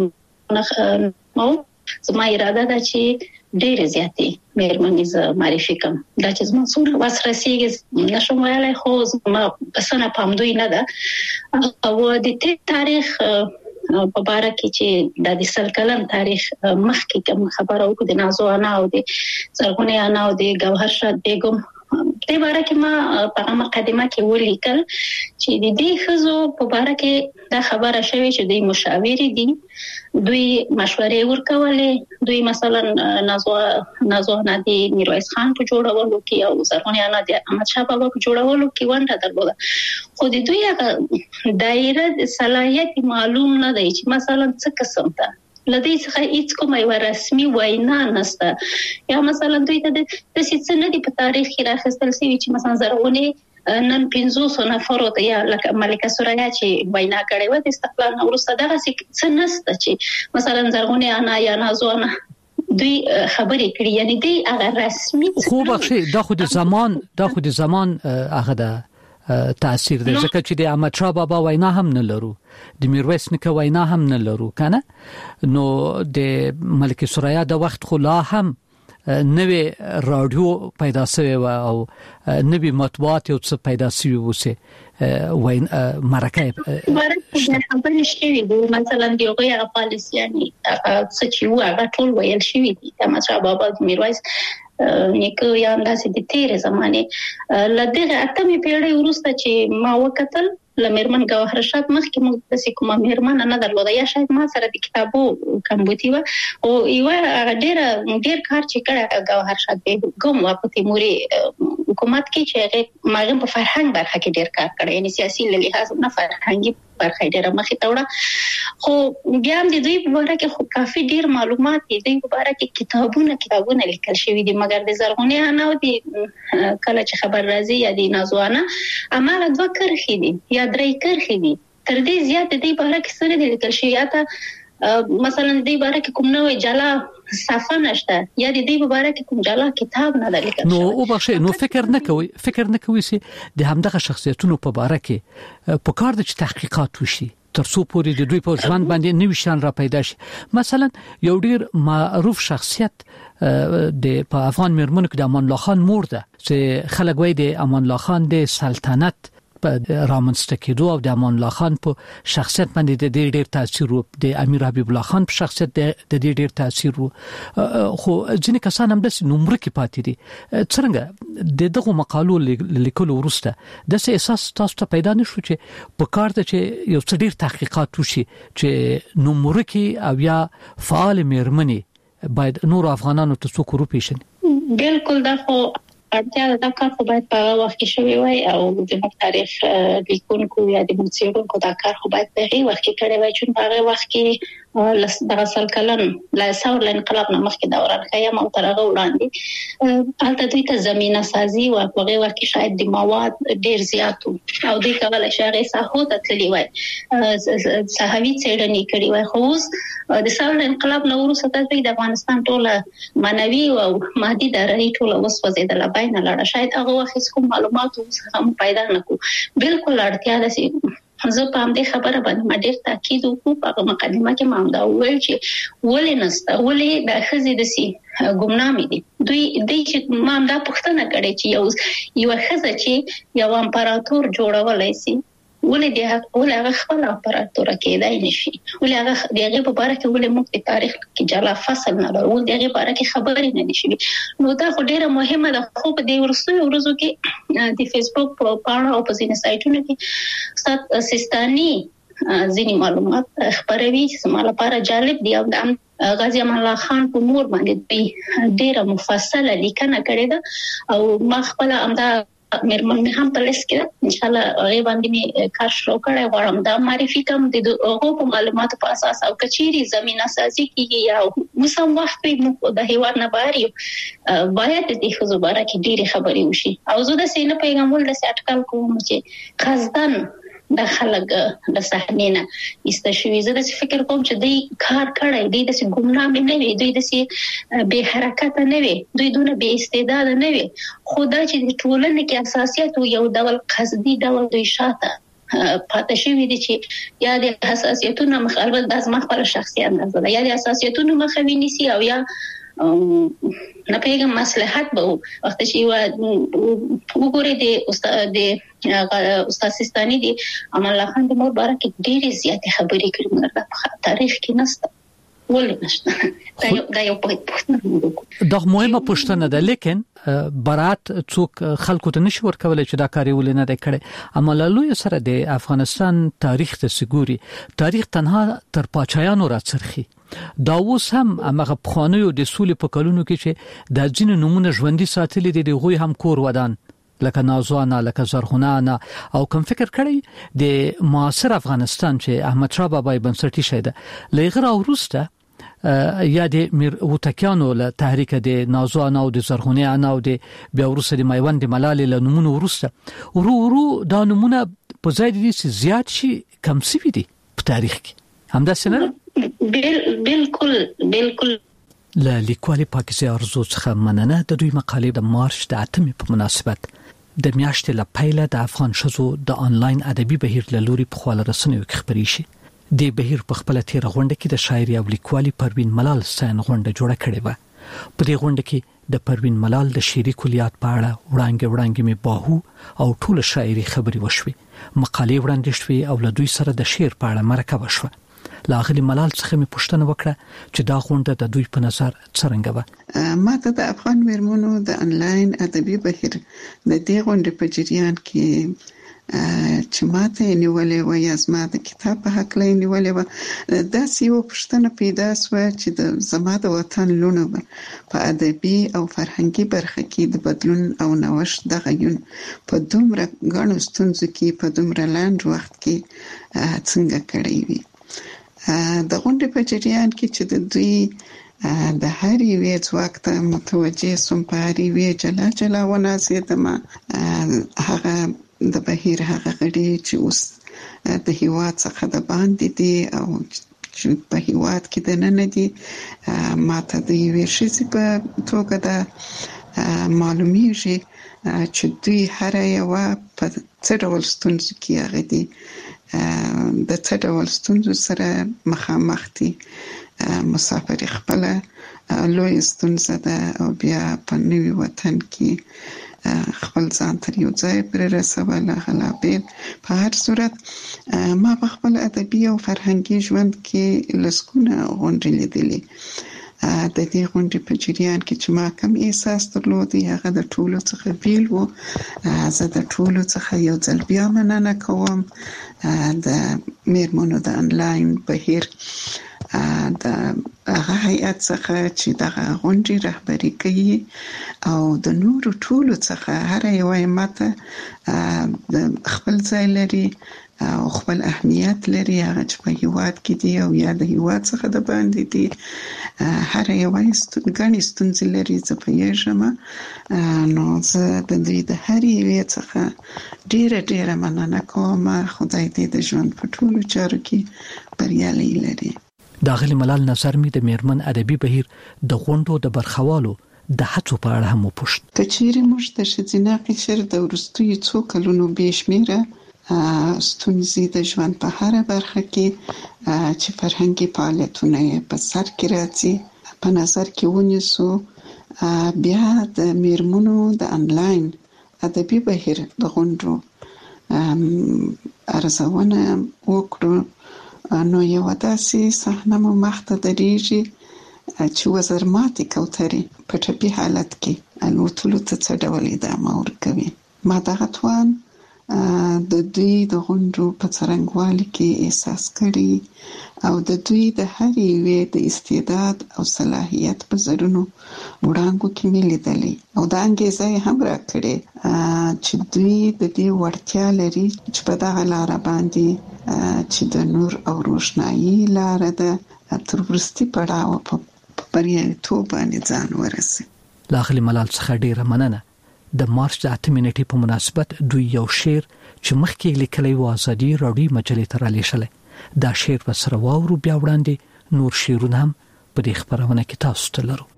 دولسو نو زما اراده ده چې ډېر زیاتې مېرمنې ز معرفي کوم. دا چې زما څومره واس رسیږي نشم ویلای، خو زما بسنه پام دوی نه ده. او د دې تاریخ په باره کې چې د سل کلن تاریخ مخکې کوم خبره وکړه د نازو انا او د زرغونه انا او د ګوهر شاه بیگم په باره کې ما په مقدمه کې ولیکل چې د دې خزو په باره کې دا خبره شوې چې د مشاوري دي، دوی مشورې ورکولې، دوی مثلا نازو نازو انا د میرویس خان په جوړولو کې او زرغونه انا د احمد شاه بابا په جوړولو کې ونډه درلوده، خو د دوی هغه دایره د صلاحیت معلوم نه دی چې مثلا څه قسم ده لدی څخه هیڅ کومه یو رسمي وینا نشته، یا مثلا دوی ته د څه نه دی په تاریخ کې راخستل شوی چې مثلا زرغونه نن پنځوس نفرو ته یا لکه ملکه سوریا چې وینا کړې و د استقلال نو وروسته دغه څه نشته چې مثلا زرغونه انا یا نازو انا دوی خبرې کړې، یعنی دی هغه رسمي خو بخښي دا خو د زمان دا خو د زمان هغه د تاثیر دی، ځکه چې د احمد شاه بابا وینا هم نه لرو، د میرویس نیکه وینا هم نه لرو کنه. نو د ملکه سوریا د وخت خو لا هم نوې رادیو پیدا شوی و او نوې مطبوعات یو څه پیدا شوی وسه وین مرکه مرکه خبرې شوی دي، مثلا دی یو غیر پالیسیانی څه چې و هغه ټول ویل شوی دي احمد شاه بابا میرویس نیکه یا انداسې د تیر زمانه لدغه اتمه پیړۍ وروسته چې ما وکتل لمرمن ګوهر شاه مخکې موږ د کومه مېرمن نه درلوده، یا شاید ما سره د کتابو کمبوتی و او یو ډېر ډېر کار چې کړه ګوهر شاه بیگم و په تیموري حکومت کې چې هغه ماغه په فرهنګ برخه کې ډېر کار کړی، یعنی سیاسي لحاظ نه فرهنګي برخه ډېر مخې ته وړه. خو بیا هم د دوی په اړه کې خو کافي ډېر معلومات دي، دوی په اړه کې کتابونه کتابونه لیکل شوی دي، مګر د زرغونه انا او د کله چې خبر راځي یا د نازو انا اماله دوه کرخې دي یا درې کرخې دي، تر دې زیات د دې په اړه کې سره د لیکل شوی، یا مثلا د دې باره کې کوم نوې جلا صفه نشته یا د دې باره کې کوم جلا کتاب نه لیکل. نو او بخښه نو فکر نه کوي فکر نه کوي چې د همدغه شخصیتونو په باره کې په کار د تحقیقات وشي ترڅو پورې د دوی په ژوند باندې نوې شان را پیدا شي. مثلا یو ډیر معروف شخصیت د په افغان میرمنو کې د امان الله خان مور ده چې خلک وایي د امان الله خان د سلطنت په رامنځته کېدو او د امان الله خان په شخصیت باندې د ډېر ډېر تاثیر وو، د امیر حبیب الله خان په شخصیت د ډېر ډېر تاثیر وو، خو ځینې کسان هم د نمبر کې پاتې دي. څنګه د دغه مقالو لیکلو وروسته د احساس تاسو ته پیدا نشو چې په کار ته چې یو څه ډېر تحقیقات وشي چې نمبر کې او یا فعال میرمنې باید نور افغانانو ته څوک وروپیژني؟ بالکل دا خو اړتیا دا کار خو باید په وخت کې شوی وای او د تاریخ لیکونکو یا د موسیقونکو دا کار خو باید په هغه وخت کې کړی وای چې په هغه وخت کې دغه سل کلن لا ثور انقلاب نه مخکې دوران خیام او ترغه وړاندې البته دوی ته زمينه سازي او په هغه وخت کې شاید د مواد ډیر زیات او دوی کولای شي هغه ساحو ته تللی وای صحوی څېړنې کړې وای. خو اوس د ثور انقلاب نو وروسته د افغانستان ټوله معنوي او مادي درې ټوله وسوځیدل باید نه لاړه، شاید هغه وخت کوم معلومات هم پیدا نکو. بالکل اړتیا ده چې زه په همدې خبره باندې ما ډېر تاکید وکړو په مقدمه کې ما هم دا وویل چې ولې نسته ولې د ښځې داسې ګمنامې دي. دوی دوی چې ما هم دا پوښتنه کړې چې یو یوه ښځه چې یو امپراتور جوړولی شي ولې د ولې هغه خپل امپراتور کېدای نشي، ولې هغه د هغې په باره کې ولې موږ د تاریخ کې جلا فصل نه لرو، ولې د هغې په باره کې خبرې نه دي شوي. نو دا خو ډېره مهمه ده. خو په دې وروستیو ورځو کې د فیسبوک په پاڼه او په ځینې سایټونو کې استاد سیستاني ځینی معلومات خبروي چې زما لپاره جالب دي. او د غازی امان الله خان په مور باندې ډیره مفصله لیکنه کړې ده او ما خپل امدا مېرمن مې هم په لیست کې ان شاء الله هغه باندې مې کار شروع کړی غواړم دا معرفي کوم د هغو په معلوماتو په اساس او کچيري زمينه سازي کیږي یا مسم وخت په د هیواد نه بهر یو باید د خزو باره کې ډېری خبرې وشي. او زه د سینې پیغامول د اټکل کوم چې خزدان د خلک د صحنې نه استشوي. زه د فکر کوم چې دوی کار کړی دی د ګمنام نه وي، دوی د به حرکت نه وي، دوی دونه به استعداد نه وي. خدا چې د ټولنې کې اساسیت یو ډول قصدي ډول دوی شاته پاتې شوی دي چې یا د حساسیتونو مخالفت د ځما خپل شخصي اندازه ده یا د حساسیتونو مخوي نيسي او یا نه پیغام مصلحت به وخت چې وګوري د استاد د استاد سیستاني دی امان الله خان د مور باره کې ډېری زیاتې خبرې کړې په تاریخ کې نشته ولې نشته دا یو پوښتنه دا مهمه پوښتنه ده. لیکن برات څوک خلکو ته نشي ورکولای چې دا کاری ولې نه کړي. اما لوی سره د افغانستان تاریخ ته سګوري تاریخ تنها تر پاچایانو راڅرخي. دا اوس هم هغه پخوانیو د سولې په کلونو کې چې د ځینو نمونه ژوندۍ ساتلي دي د غوي هم کور ودان لکه نازوانه لکه زرغونانه او کوم فکر کړی د معاصر افغانستان چې احمد شاه بابا بنسټی شه ده لغره وروسته یا د میر وتکیانو له تحریک د نازوانه او د زرغونانه او د بیا وروسته د میوند ملالي له نمونه وروسته ورو ورو دا نمونه په ځای دي چې زیات شي کم سوي دي په تاریخ کې همدا څنګه بالکل بالکل. له لیکوالي پاکیزه ارزو څخه مننه. د دوی مقاله د مارچ د اتمې په مناسبت د میاشتې له پیله د افغان شذو د انلاین ادبي بهیر له لوري په خپل رسنیو کې خبري شي. د بهیر په خپل تیر غونډه کې د شاعري او لیکوالي پروین ملال سین غونډه جوړه کړې و. په دې غونډه کې د پروین ملال د شعري کلیات په اړه وړاندې وړاندې می باهو او ټول شاعري خبري وشوي. مقالې وړاندې شوې او له دوی سره د شعر په اړه مرکه وشوه. لاغلی ملال څخه می پوښتنه وکړه چې دا غونډه د دوی په نظر څنګه و. ما ته د افغان میرمنو د انلاین ادبي بهیر د دې غونډې په جریان کې چې ماته نیولې و یا زما د کتاب په حق لې نیولې و دا سیو پښتنه پیدا سو چې د زما د وطن لونه په ادبي او فرهنګي برخه کې د بدلون او نوښت د غیون په دومره غنو ستونزو کې په دومره لاند وخت کې څنګه کړی وي. د غونډې په جریان کې چې د دوی د هر یوې ځواک ته متوجه سوم په هر یوې جلا جلا وناسیدم هغه د بهیر هغه غړي چې اوس د هیواد څخه د باندې دي او چې په هیواد کې د نن دي ماته د یوې شي په توګه د معلومیږي چې دوی هر یو په څه ډول ستونزې کې هغه دي د څه ډول ستونزو سره مخامخ دي. مسافر خپل لوی ستونزه ده او بیا په نوي وطن کې خپل ځان تر یو ځای پر رسول غلابین. په هر صورت ما په خپل ادبي او فرهنګي ژوند کې لسکونه غونډې لیدلې. د دې غونډې په جریان کې چې ما کوم احساس درلود هغه د ټولو څخه بیل وو. زه د ټولو څخه یو ځل بیا مننه کوم د میرمنو د انلاین بهیر د هغه هیئت څخه چې د غونډې رهبری کوي او د نورو ټولو څخه هر یو ماته د خپل ځای لري او خپل اهمیت لري هغه چې په هیواد کې دی او یا د هیواد څخه د باندې دی. هر یو غني ستونزې لري زه پوهیږم نو زه د دوی د هر یوې څخه ډیره ډیره مننه کوم. خدای دې د ژوند په ټولو چارو کې بریالي لري. داخلي ملال نظر می د میرمن ادبي بهیر د غونډو د برخوالو د هڅو په اړه هم وپوښت. کچېری موږ د ښځینه قشر د ورستوي څو کلونو بشمیره ستونزې د ژوند په هر برخه کې چې فرهنګي فعالیتونه په سر کې راځي په نظر کې ونیسو. بیا د میرمنو د انلاین ادبي بهیر د غونډو ارزونه وکړو نو یو داسې صحنه مو مخته درېږي چې وزرماتي کوترې په ټپي حالت کې الوتلو ته څه ډول ادامه ورکوي. ما دغه توان د دوی د غونډو په څرنګوالي کې احساس کړي او د دوی د هر یوې د استعداد او صلاحیت په زرونو وړاندو کې مې لیدلې او دا انګیزه یې هم راکړې چې دوی د دې وړتیا لري چې په دغه لار باندې چې د نور او روښنايي لار ده تر وروستي پړاو په بریالیتوب باندې ځان ورسوي. لاغلی ملال څخه ډیره مننه. د مارچ د اتمې نیټې په مناسبت دوی یو شعر چې مخکې لیکلی و ازادي راډیو مجلې ته رالیږلی. دا شعر به سره واورو بیا وړاندې نور شعرونه هم په دې خپرونه کې تاسو ته لرو.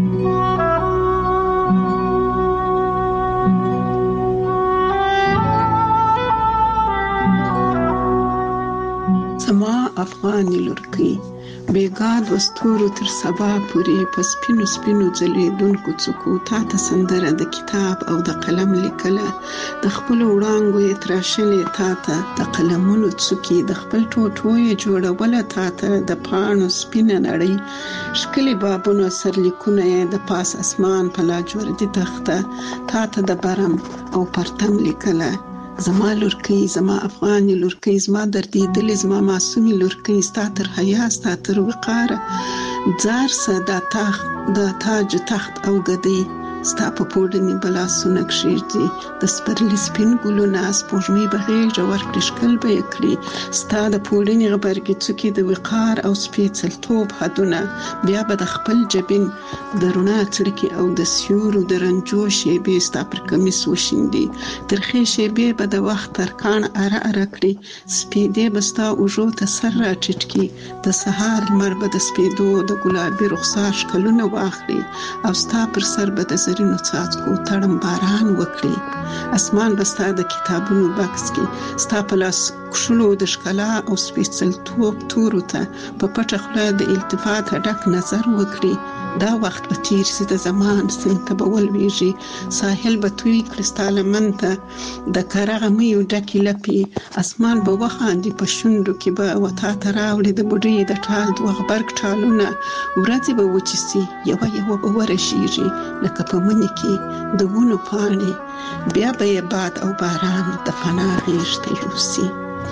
زما افغاني لورکۍ بیګاد وستورو تر سبا پورې په سپینو سپینو ځلېدونکو څوکو تا ته سندره د کتاب او د قلم لیکله د خپلو وړانګو یې تراشلې تا ته د قلمونو څوکې د خپل ټوټو یې جوړوله تا ته د پاڼو سپینه نړۍ ښکلي بابونو سرلیکونه یې د پاس اسمان په لاجوردي تخته تا ته د برم او پرتم لیکله. زما لورکۍ زما افغاني لورکۍ زما دردېدلې زما معصومي لورکۍ ستا تر حیا ستا تر وقاره ځار سه دا تاخ دا تاج تخت او ګدۍ ستا په پوړني بلاسونه کښېږدي د سپرلي سپین ګلونه سپوږمۍ به غېږه ورکړي ښکل به یې کړي ستا د پوړني غبرګې څوکې د وقار او سپېڅلتوب حدونه بیا به د خپل جبین د رڼا څړکې او د سیورو د رنجو شیبې ستا پر کمیس وشیندي ترخې شیبې به د وخت ترکاڼ اره اره کړي سپېدې به ستا اوږو ته سر راټیټ کړي د سهار لمر به د سپېدو د ګلابي رخسار ښکلونه واخلي او ستا پر سر به د زرینو څاڅکو تړم باران وکړي اسمان به ستا د کتابونو بکس کې ستا په لاس کښلو د ښکلا او سپېڅلتوب تورو ته په پټه خوله د التفات ډک نظر وکړي. دا وخت به تیر سي د زمان سیند ته به ولویږي ساحل به توی کړي ستا لمن ته د کره غمیو ډکې لپې اسمان به وخاندي په شونډو کې به وتا ته راوړي د بوډۍ د ټال دوه غبرګ ټالونه ورځې به وچې سي یوه یوه به ورژېږي لکه په مني کې د ونو پاڼې بیا به یې باد او باران د فنا غېږ ته یوسي.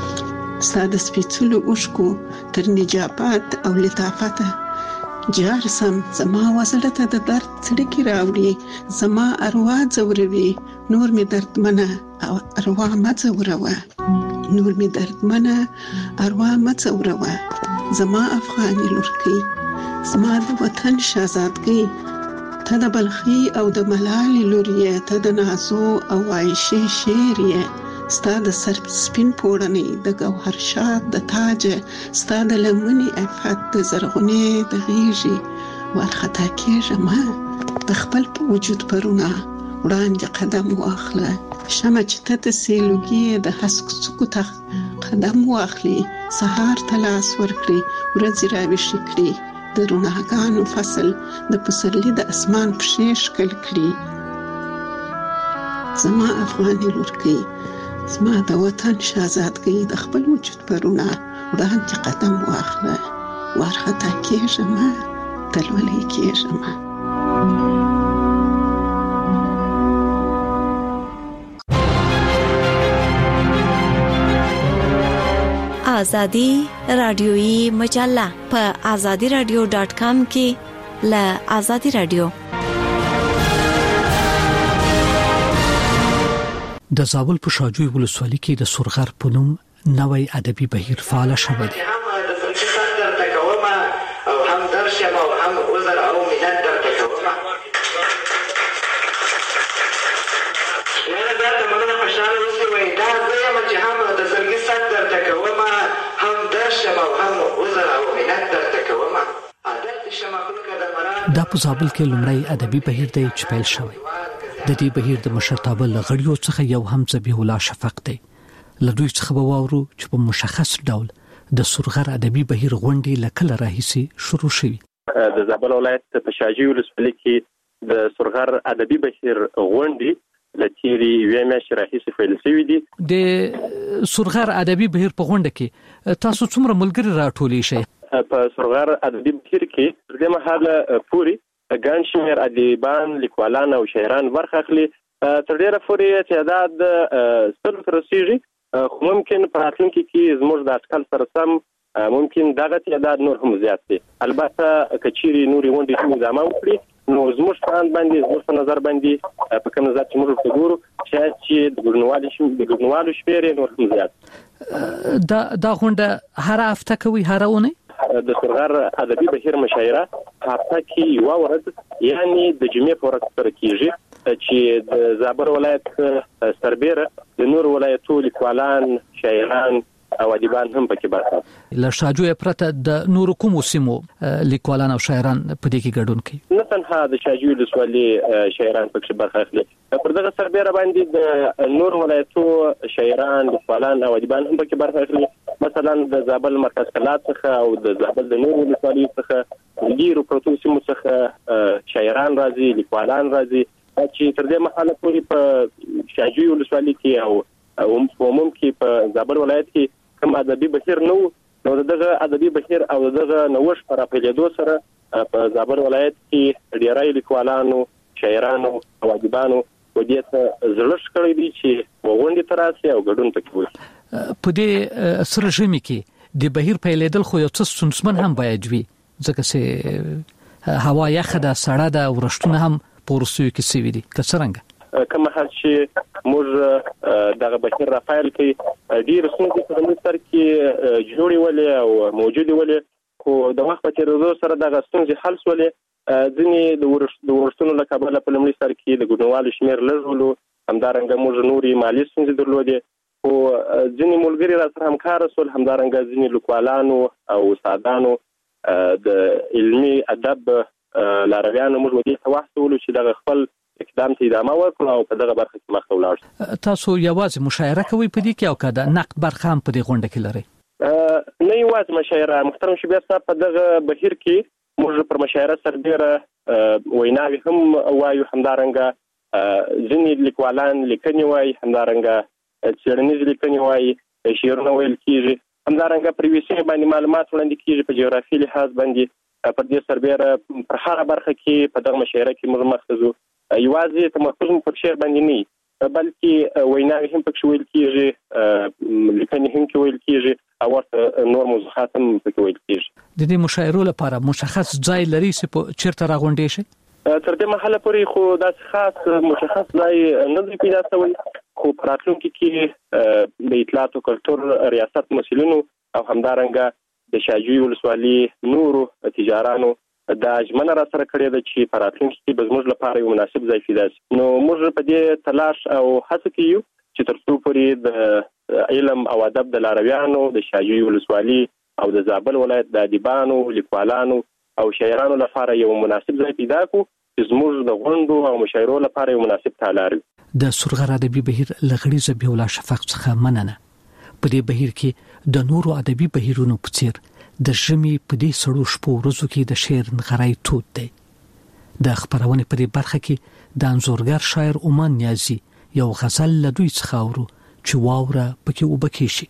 ستا د سپېڅلو اوښکو تر نجابت او لطافته جار سم زما وزړه ته د درد څړیکې راوړي زما اروا ځوروي نور مې دردمنه او اروا مه ځوروه نور مې دردمنه اروا مه ځوروه زما افغاني لورکۍ زما د وطن شهزادګۍ ته د بلخي او د ملالې لور یې ته د نازو او عایشې شعر یې ستا د سر سپین پوړنۍ د ګوهر شاد د تاج ستا د لمنې عفت د زرغونې د غېږې وارخطا کېږه مه د خپل په وجود پرونه وړاندې قدم واخله شمه چې ته د سیلوګي د هسک څوکو ته قدم واخلي سهار ته لاس ورکړي ورځې راویښې کړي د رڼاګانو فصل د پسرلي د اسمان پښې ښکل کړي. زما افغاني لورکۍ زما د وطن شهزادګۍ د خپل وجود پرونه وړاندې قدم واخله وارخطا کېږه مه تلولی کېږه مه. آزادی رادیویی مجله په آزادی رادیو ډاټ کام کې له آزادی رادیو د زابل په شاجوی ولسوالۍ کې د سورغر په نوم نوی ادبي بهیر فعال شوی دی. او هم درشم او هم عذر او منت درته کوم. یعنی دا ته مننه خوشاله اوسئ وای دا زه یم چې هم د زړګي صد درته کوم هم درشم او هم عذر او منت درته کوم. دا په زابل کې لومړی ادبي بهیر دی چې پیل شوی. د دې بهیر د مشرتابه لغړیو څخه یو هم ذبیح الله شفق دی. لدوی څخه به واورو چې په مشخص ډول د سورغر ادبي بهیر غونډې لکه راهیسي شروع شوي. د زابل ولایت په شاجوی ولسوالۍ کې د سورغر ادبي بهیر غونډې لتیری یوې میاشتې راهیسي پیل شوي دي. د سورغر ادبي بهیر په غونډه کې تاسو څومره ملګري راټولې شئ؟ په سورغر ادبي بهیر کې تر دې مهاله پوري ګڼ شمېر ادیبان لیکوالان او شاعران برخه اخلي. تر ډېره پورې تعداد سلو ته رسیږي خو ممکن په راتلونکي کې زموږ د اټکل سره سم ممکن دغه تعداد نور هم زیات شي. البته کچيري نوري غونډې هم ادامه وکړي نو زموږ څنګه باندې زموږ په نظر باندې په کوم ځای چې موږ وګورو چې د ګورنوالي شم د ګورنوالو شمېر نور هم زیات دا دا غونډه هر هفته کوي هر اونۍ د سرغر ادبي بهیر مشاعره هفته کې یو ورځ یعنی د جمعې په ورځ سره کیږي چې د زابل ولایت سربېره د نور ولایتو لیکوالان شاعران او ادیبان هم پکې برخه له شاجوی پرته د نور کوم سیمو لیکوالان او شاعران په دې کې ګډون کوي نه تنها د شاجوی لسوالي شاعران پکې برخه اخلي پر دغه سربېره باندې د نور ولایتو شاعران لیکوالان او ادیبان هم پکې برخه اخلي مثلا د زابل مرکز کلات څخه او د زابل د نور لسوالي څخه ډیرو پروتو سیمو څخه شاعران راځي لیکوالان راځي چې تر دې مهاله پورې په شاجوی لسوالي کې او او په عموم کې په زابل ولایت کې کوم ادبي بهیر نو نو دغه ادبي بهیر او دغه نوښت پر پیلېدو سره په زابل ولایت کې ډیری لیکوالانو شاعرانو او ادیبانو په دې ته زړښت کړی دي چې وغونډې تراسي او ګډون پکې وي. په دې سره ژمي کې د بهیر پیلېدل خو یو څه ستونزمن هم باید وي ځکه چې هوا یخه ده سړه ده ورښتونه هم پورسوي کې سوي دي که څنګه کوم حال چې موږ دغه بهیر رافایل کې ډیر څه په موږ سره کې جوړي ولې او موجودي ولې خو د وخت په تیریدو سره دغه ستونزې حل شولې ځینې د ورښتونو له کبله په لومړي سر کې د ګډونوالو شمېر لږ ولو همدارنګه موږ نوري مالي ستونزې درلودې خو ځینې ملګري را سره همکار سول همدارنګه ځینې لیکوالانو او استادانو د علمي ادب لارویانو موږ ودې ته وحصولو چې دغه خپل اقدام ته ادامه ورکړو او په دغه برخه کې مخ ولاړ. تاسو یوازې مشاعره کوي په دې کې او کدا نقد برخه هم په دې غونډه کې لري؟ نه یوازې مشاعره محترم شبیر صاحب په دغه بهیر کې موږ پر مشاعره سربېره ویناوي هم وایو همدارنګه ځینې لیکوالان لیکنې وایي همدارنګه څېړنیز لیکنې وایي شعرونه ویل کېږي همدارنګه پر یوې سیمې باندې معلومات وړاندې کېږي په جغرافي لحاظ باندې پر دې سربېره پر هغه برخه کې په دغه مشاعره کې موږ مخ ځو یوازې تمرکز پر شعر باندې نه بلکې ویناوي هم پکې ویل کېږي لیکنې هم کې ویل کېږي او ورته نور موضوعات هم پکې ویل کېږي. د دې مشاعرو لپاره مشخص ځای لري چې په چیرته راغونډې شي؟ تر دې مرحله پورې خو داسې خاص مشخص ځای نه دی پیدا شوی خو په راتلونکي کې د اطلاعات او کلتور ریاست مسؤلینو او همدارنګه د شاجوی ولسوالي نورو تجارانو دا ژمنه را سره کړې ده چې په راتلونکي کې به زموږ لپاره یو مناسب ځای پیدا شي. نو موږ په دې تلاش او هڅه کې یو چې تر څو پورې د علم او ادب د لارویانو د شاجوی ولسوالي او د زابل ولایت د ادیبانو لیکوالانو او شاعرانو لپاره یو مناسب ځای پیدا کړو چې زموږ د غونډو او مشاعرو لپاره یو مناسب تالار وي. د سرغر ادبي بهیر لغړی زبیح الله شفق څخه مننه. په دې بهیر کې د نورو ادبي بهیرونو په څیر د ژمي په دې سړو شپو ورځو کې د شعر نغرای تود دی. د خبرونې په دې برخه کې د انځورګر شاعر اومان نیازي یو غزل له دوی څخه اورو چې واوره پکې وبکې شي.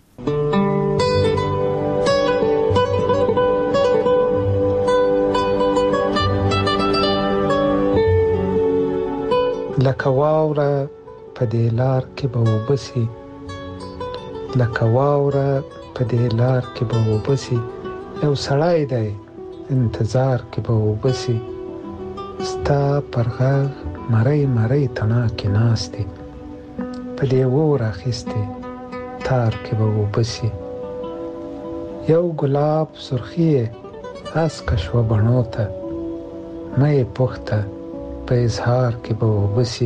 لکه واوره په دې لار کې به وبسي لکه واوره په دې لار کې به وبسي یو سړی دی انتظار کې به وبسي ستا پر غږ مری مری تڼاکې ناستې په دې اور اخیستې تار کې به وبسي یو ګلاب سرخي هسکه شوه بڼو ته مه یې پوښته په اظهار کې به وبسي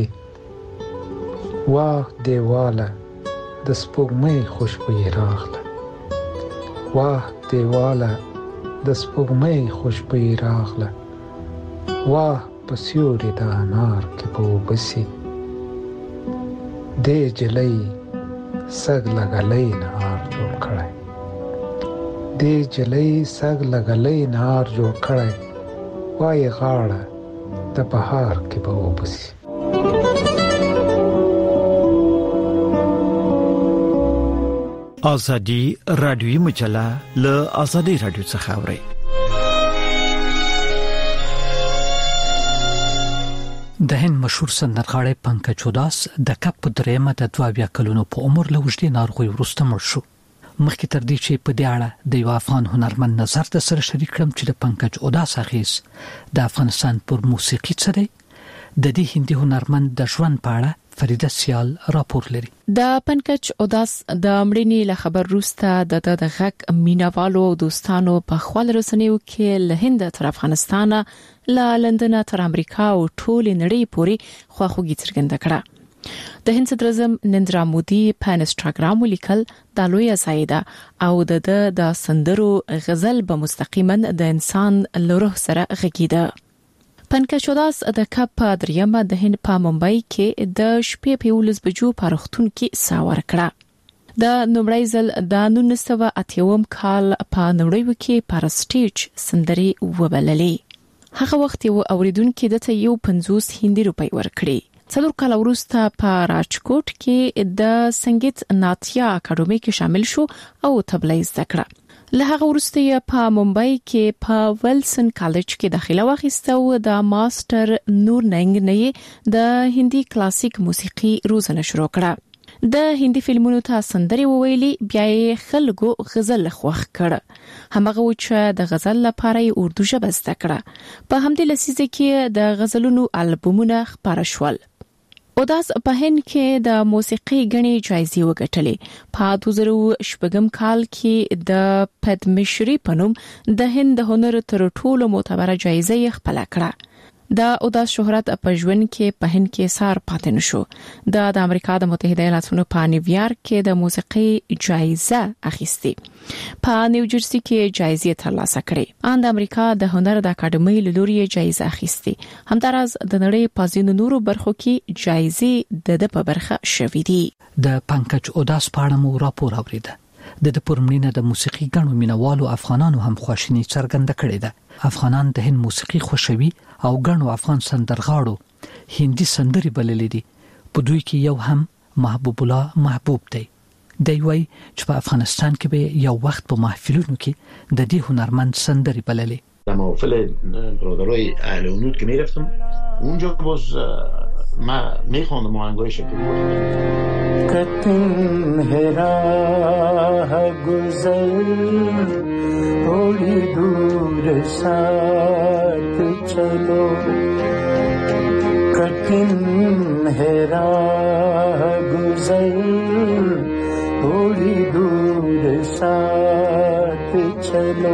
واه دیواله د سپوږمۍ خوشبويي راغله واه دیواله د سپوږمۍ خوشبويي راغله واه په سیوري د انار کې به وبسي دې جلۍ سګ لګلی نهار جوړ کړی دې جلۍ سګ لګلی نهار جوړ کړی وایي غاړه د بهار کې به وبسي. آزادی رادیویی مجله له آزادی رادیو څخه اوري. د هند مشهور سندرغاړی پنکج اوداس د کپ په درېمه د دوه اویا کلونو په عمر له اوږدې ناروغۍ وروسته مړ شو. مخکې تر دې چې په دې اړه د یو افغان هنرمند نظر د سره شریک کړم چې د پنکج اوداس اغیز د افغانستان پر موسیقي څه دی، د دې هندي هنرمند د ژوند په اړه فریده سیال راپور لري. د پنکج اوداس د مړینې له خبر وروسته د د غږ مینوالو او دوستانو په خپل رسنیو کې له هند تر افغانستان، له لندن تر امریکا او ټول نړۍ پورې خواخوږي څرګنده کړه. د هند صدر اعظم نریندرا مودي په انستګرام ولیکل د لوی زایده او د د سندرو غزل به مستقیما د انسان له روح سره غږیده. پنکج اوداس د کپ دریمه د هند په ممبئی کې د شپې په ولس بجو پرختون کې ساور کړه. د نومړی ځل د نولس سوه اتیا کال په نړۍ کې پر سټیج سندري وبللې. هغه وخت یو اوریدونکو د ته یو پنځوس هندي روپۍ ورکړي. څلور کال وروسته په راجکوټ کې د سنگیت ناتیا اکاډمي کې شامل شو او تبله زده کړه. له هغه وروسته یې په ممبئی کې په ویلسن کالج کې داخله واخیسته او د ماستر نور ننګ نه د هندي کلاسیک موسیقي روزنه شروع کړه. د هندي فلمونو ته سندري وویلي، بیا یې خلکو غزل خوښ کړ. همغه و چې د غزل لپاره یې اردو ژبه زده کړه. په همدې لسیزه کې د غزلونو البومونه خپاره شول. اوداس په هند کې د موسیقي غني جایزې وګټلې. په دوه زره شپږم کال کې د پدمشری په نوم د هند د هنر تر ټولو معتبره جایزه خپل کړه. د اوداس شهرت په ژوند کې په هند کې سار پاتې نشو. د د امریکا د متحده ایالاتونو په نیویارک کې د موسیقي جایزه اخیستې. په نیوجرسي کې جایزې ترلاسه کړې. ان د امریکا د هنر د اکاډمۍ له لوري جایزه اخیستې. همداراز د نړۍ په ځینو نورو برخو کې جایزې د د په برخه شوې دي. د پنکج اوداس په اړه مو راپور اوریده. د د پرمړینه د موسیقي غنو مینوالو افغانانو هم خوشنی څرګنده کړې ده. افغانان د هند موسیقي خوښوي او غنو افغان سندرغاړو هندي سندري بللې دي. په دوی کې یو هم محبوب الله محبوب دی. دی وایي چې په افغانستان کې به یو وخت په محفلونو کې د دې هنرمند سندري بللې. در محفل برادرای اهل هنود که میرفتم اونجا باز ما میخواندم آهنگای شکلی کتن هراه گذر थोड़ी दूर साथ चलो कठिन है राह गुजर थोड़ी दूर साथ चलो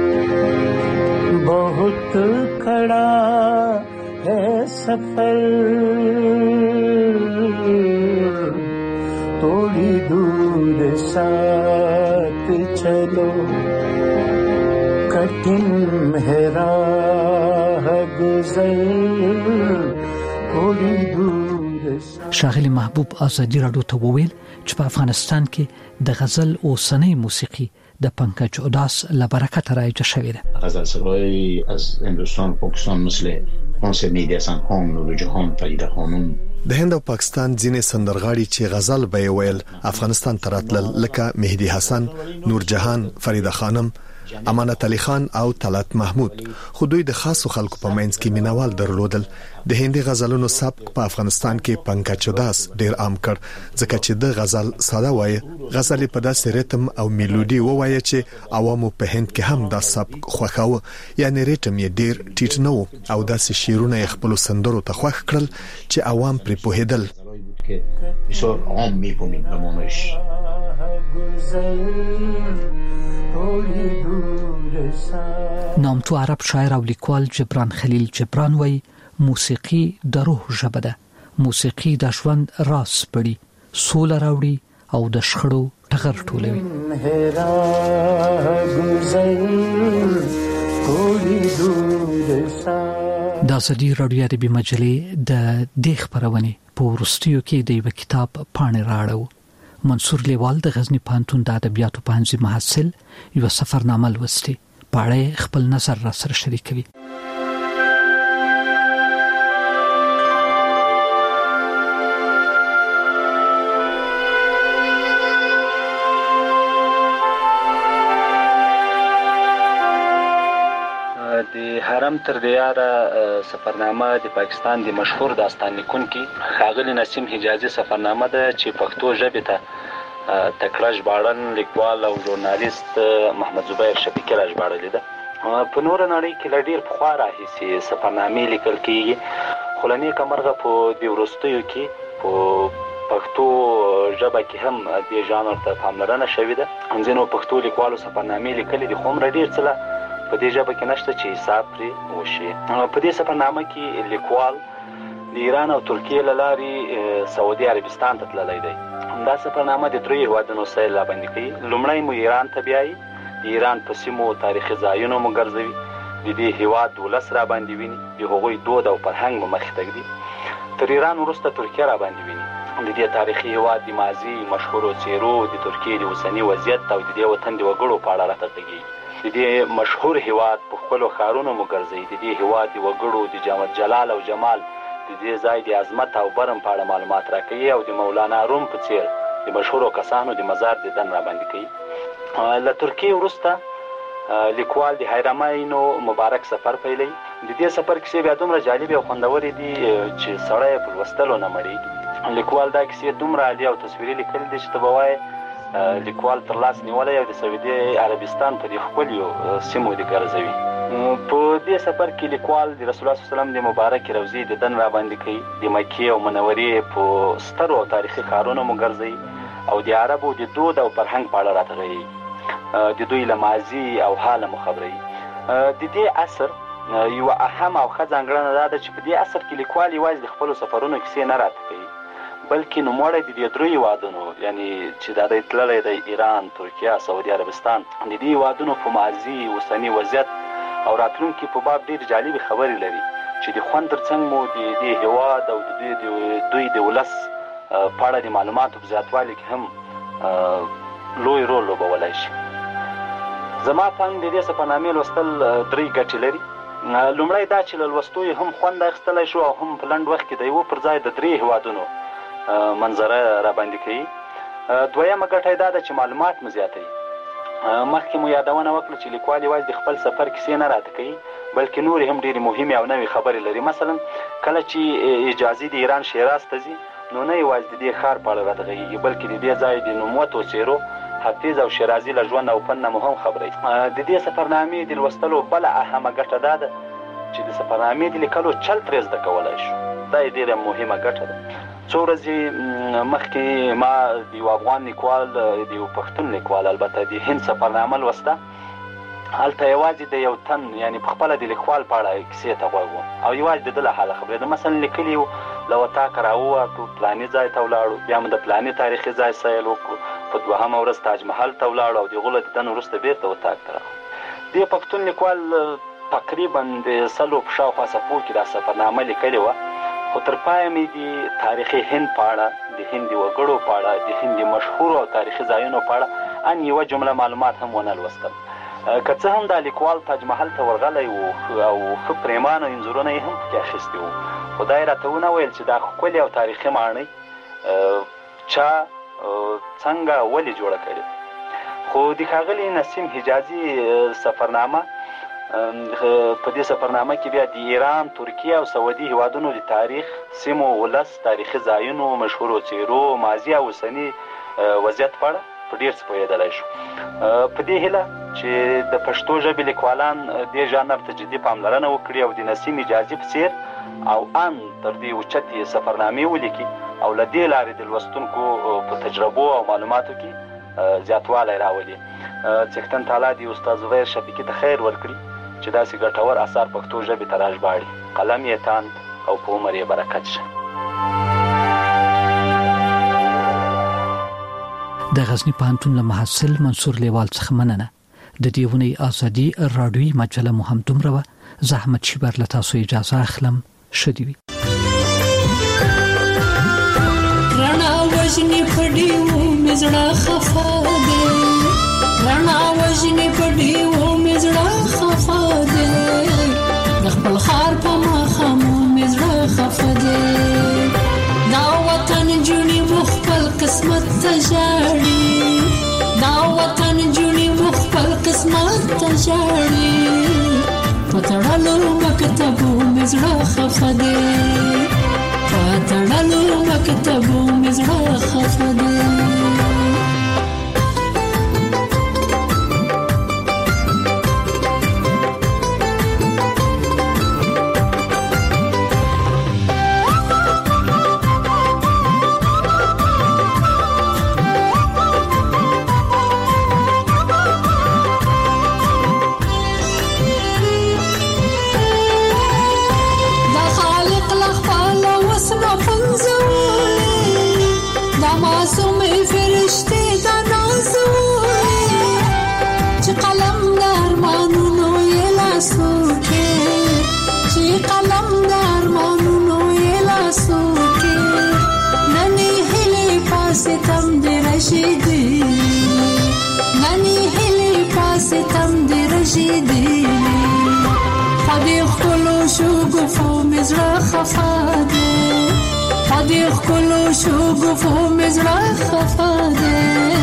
बहुत खड़ा है सफर थोड़ी दूर साथ चलो कठिन है राह गुजर थोड़ी दूर. شاغلی محبوب ازادي رادیو ته وویل چې په افغانستان کې د غزل او سنې موسیقي د پنکج اوداس لبرکت رایج شوی ده. غزل سرای از هندوستان و پاکستان مثل خانم میدی حسن خان، نور جهان، فریده خانم. د هند او پاکستان ځینې سندرغاړي چې غزل به ویل افغانستان تراتل لکه مهدی حسن، نور جهان، فریده خانم، امانت علی خان او طلعت محمود. خو دوی د خاصو خلکو په منځ کې مینوال درلودل. د هندي غزلونو سبک په افغانستان کې پنکج اوداس ډیر عام کړ ځکه چې د غزل ساده وایي، غزل په داسې ریتم او میلودي وایي چې عوامو په هند کې هم دا سبک خوښاوه. یعنی ریتم یې ډیر ټیټ نه و او داسې شیرونه خپل سندرو ته خوښ کړل چې عوام پرې پوهیدل. که بسیار عام می‌پومید به مانش نامتو عرب شاعر او لیکوال جبران خلیل جبران وایي موسیقي د روح ژبه ده. موسیقي د ژوند راز پړي، سوله راوړي او د شخړو ټغر ټولوي. د ازادي رادیو د مجلې د دې خبرونه په ورستیو کې د یو کتاب پاڼې راړو. منصور لیوال د غزنی پانتون د ادبیاتو پوهنځي محصل یو سفرنامه لوستي. پاڼې خپل نظر را سره شریکوي. د حرم تر دیاره سفرنامه د پاکستان د مشهور داستان لیکونکي ښاغلي نسیم حجازي سفرنامه ده چې پښتو ژبې ته تکړه ژباړن لیکوال او ژورنالیست محمد زبیر شفیقي را ژباړلې ده. په نوره نړۍ کې له ډېر پخوا راهیسې سفرنامې لیکل کېږي، خو له نیکه مرغه په دې وروستیو کې په پښتو ژبه کې هم دې ژانر ته پاملرنه شوې ده. ځینو پښتو لیکوالو سفرنامې لیکلې دي، خو هومره ډېر څه لا په دې ژبه کې نشته چې حساب پرې وشي. په دې سفرنامه کې لیکوال د ایران او ترکیې له لارې سعودي عربستان ته تللی دی. دا سفرنامه د دریو هېوادونو سیل راباندې کوي. لومړی مو ایران ته بیایي، د ایران په سیمو تاریخي ځایونو مو ګرځوي، د دې هېواد ولس راباندې ویني، د هغوی دود او فرهنګ مو مخې ته ږدي. تر ایران وروسته ترکیه راباندې ویني، د دې تاریخي هېواد د ماضي مشهورو څېرو، د ترکیې د اوسني وضعیت او د دې وطن د وګړو په اړه راته غږېږي. د دې مشهور هېواد په خپلو ښارونو مو ګرځوي، د دې هېواد د وګړو د جامد جلال او جمال، د دې ځای د عظمت او برم په اړه معلومات راکوي او د مولانا روم په څېر د مشهورو کسانو د مزار دیدن راباندې کوي. له ترکیې وروسته لیکوال د حرمینو مبارک سفر پیلوي. د دې سفر کیسې بیا دومره جالبې او خوندورې دي چې سړی په لوستلو نه مړېږي. لیکوال دا کیسې دومره عالي او تصویري لیکلي دي چې ته به وایې لیکوال تر لاس نیولی او د سعودي عربستان په دې ښکلیو سیمو دې ګرځوي. په دې سفر کې لیکوال د رسول الله صلی الله علیه وسلم د مبارکې روضې دیدن راباندې کوي، د مکې او منورې په سترو او تاریخي ښارونو مو ګرځوي او د عربو د دود او فرهنګ په اړه راته غږېږي، د دوی له ماضي او حاله مو خبروي. د دې عصر یوه اهم او ښه ځانګړنه دا ده چې په دې عصر کې لیکوال یوازې د خپلو سفرونو کیسې نه راته کوي، بلکې نوموړی د دې دریو هېوادونو یعنی چې دا دی تللی دی ایران، ترکیه، سعودي عربستان، د دې هېوادونو په ماضي، اوسني وضعیت او راتلونکي په باب ډېرې جالبې خبرې لري چې د خوند تر څنګ مو د دې هېواد او د دوی د ولس په اړه د معلوماتو په زیاتوالي کې هم لوی رول لوبولی شي. زما په اند د دې سفرنامې لوستل درې ګټې لري. لومړی دا چې له لوستو یې هم خوند اخیستلی شو او هم په لنډ وخت کې د یوه پر ځای د درې هېوادونو منظره راباندې کوي. دویمه ګټه یې دا ده چې معلومات مو زیاتوي. مخکې مو یادونه وکړه چې لیکوال یوازې د خپل سفر کیسې نه راته کوي، بلکې نورې هم ډېرې مهمې او نوې خبرې لري. مثلا کله چې حجازي د ایران شیراز ته ځي، نو نه یوازې د دې ښار په اړه راته غږېږي، بلکې د دې ځای د نوموتو څېرو حافظ او شیرازي له ژوند او فن نه مو هم خبروي. د دې سفرنامې د لوستلو بله اهمه ګټه دا ده چې د سفرنامې د لیکلو چل ترې زده کولی شو. دا یې ډېره مهمه ګټه ده. څو ورځې مخکې ما د یو افغان لیکوال، د یو پښتون لیکوال البته، د هند سفرنامه لوسته. هلته یوازې د یو تن یعنی په خپله د لیکوال په اړه کیسې ته غوږ وم او یوازې د ده له حاله خبرېده. مثلا لیکلي وو له وطاقه راووتو، پلاني ځای ته ولاړو، بیا مو د پلاني تاریخي ځای سیل وکړو، په دوهمه ورځ تاج محل ته ولاړو او د هغو له دیدن وروسته بېرته وطاق ته راغلو. دې پښتون لیکوال تقریبا د سلو په شاوخوا صفحو کې دا سفرنامه لیکلې وه، خو تر پایه مې د تاریخي هند په اړه، د هند د وګړو په اړه، د هند د مشهورو او تاریخي ځایونو په اړه ان یوه جمله معلومات هم ونه لوستل. که څه هم دا لیکوال تاج محل ته ورغلی و او ښه پرېمانه انځورونه یې هم پکې اخیستي وو، خو دا یې راته ونه ویل چې دا ښکلې او تاریخي ماڼۍ چا څنګه ولې جوړه کړې. خو د ښاغلي نسیم حجازي سفرنامه، په دې سفرنامه کې بیا د ایران، ترکیه او سعودي هېوادونو د تاریخ، سیمو، ولس، تاریخي ځایونو، مشهورو څېرو، ماضي او اوسني وضعیت په اړه په ډېر څه پوهېدلی شو. په دې هیله چې د پښتو ژبې لیکوالان دې ژانر ته جدي پاملرنه وکړي او د نسیم حجازي په څېر او ان تر دې اوچتې سفرنامې ولیکي او له دې لارې د لوستونکو په تجربو او معلوماتو کې زیاتوالی راولي. څښتن تعالی د استاد زبیر شفیقي ته خیر ورکړي چې داسې ګټور اثار پښتو ژبې ته راژباړي. قلم یې تاند او په عمر یې برکت شه. د غزنی پوهنتون له محصل منصور لیوال څخه مننه. د دې ونې ازادي راډیوي مجله مو هم دومره وه. زحمت شیبر له تاسو اجازه اخلم. ښه دې وي. رڼا وژنې په ډیوو مې زړه خفه دی، رڼا وژنې په ډیوو مې زړه خفه دی، د خپل ښار په ماښامو مې زړه خفه دی. دا وطن جونې مو خپل قسمت ته ژاړي، دا وطن جونې مو خپل قسمت ته ژاړي، پتړلو مکتبو مزړه خفه دی پتړلو مکتبو مزړه خفه دی خفه ده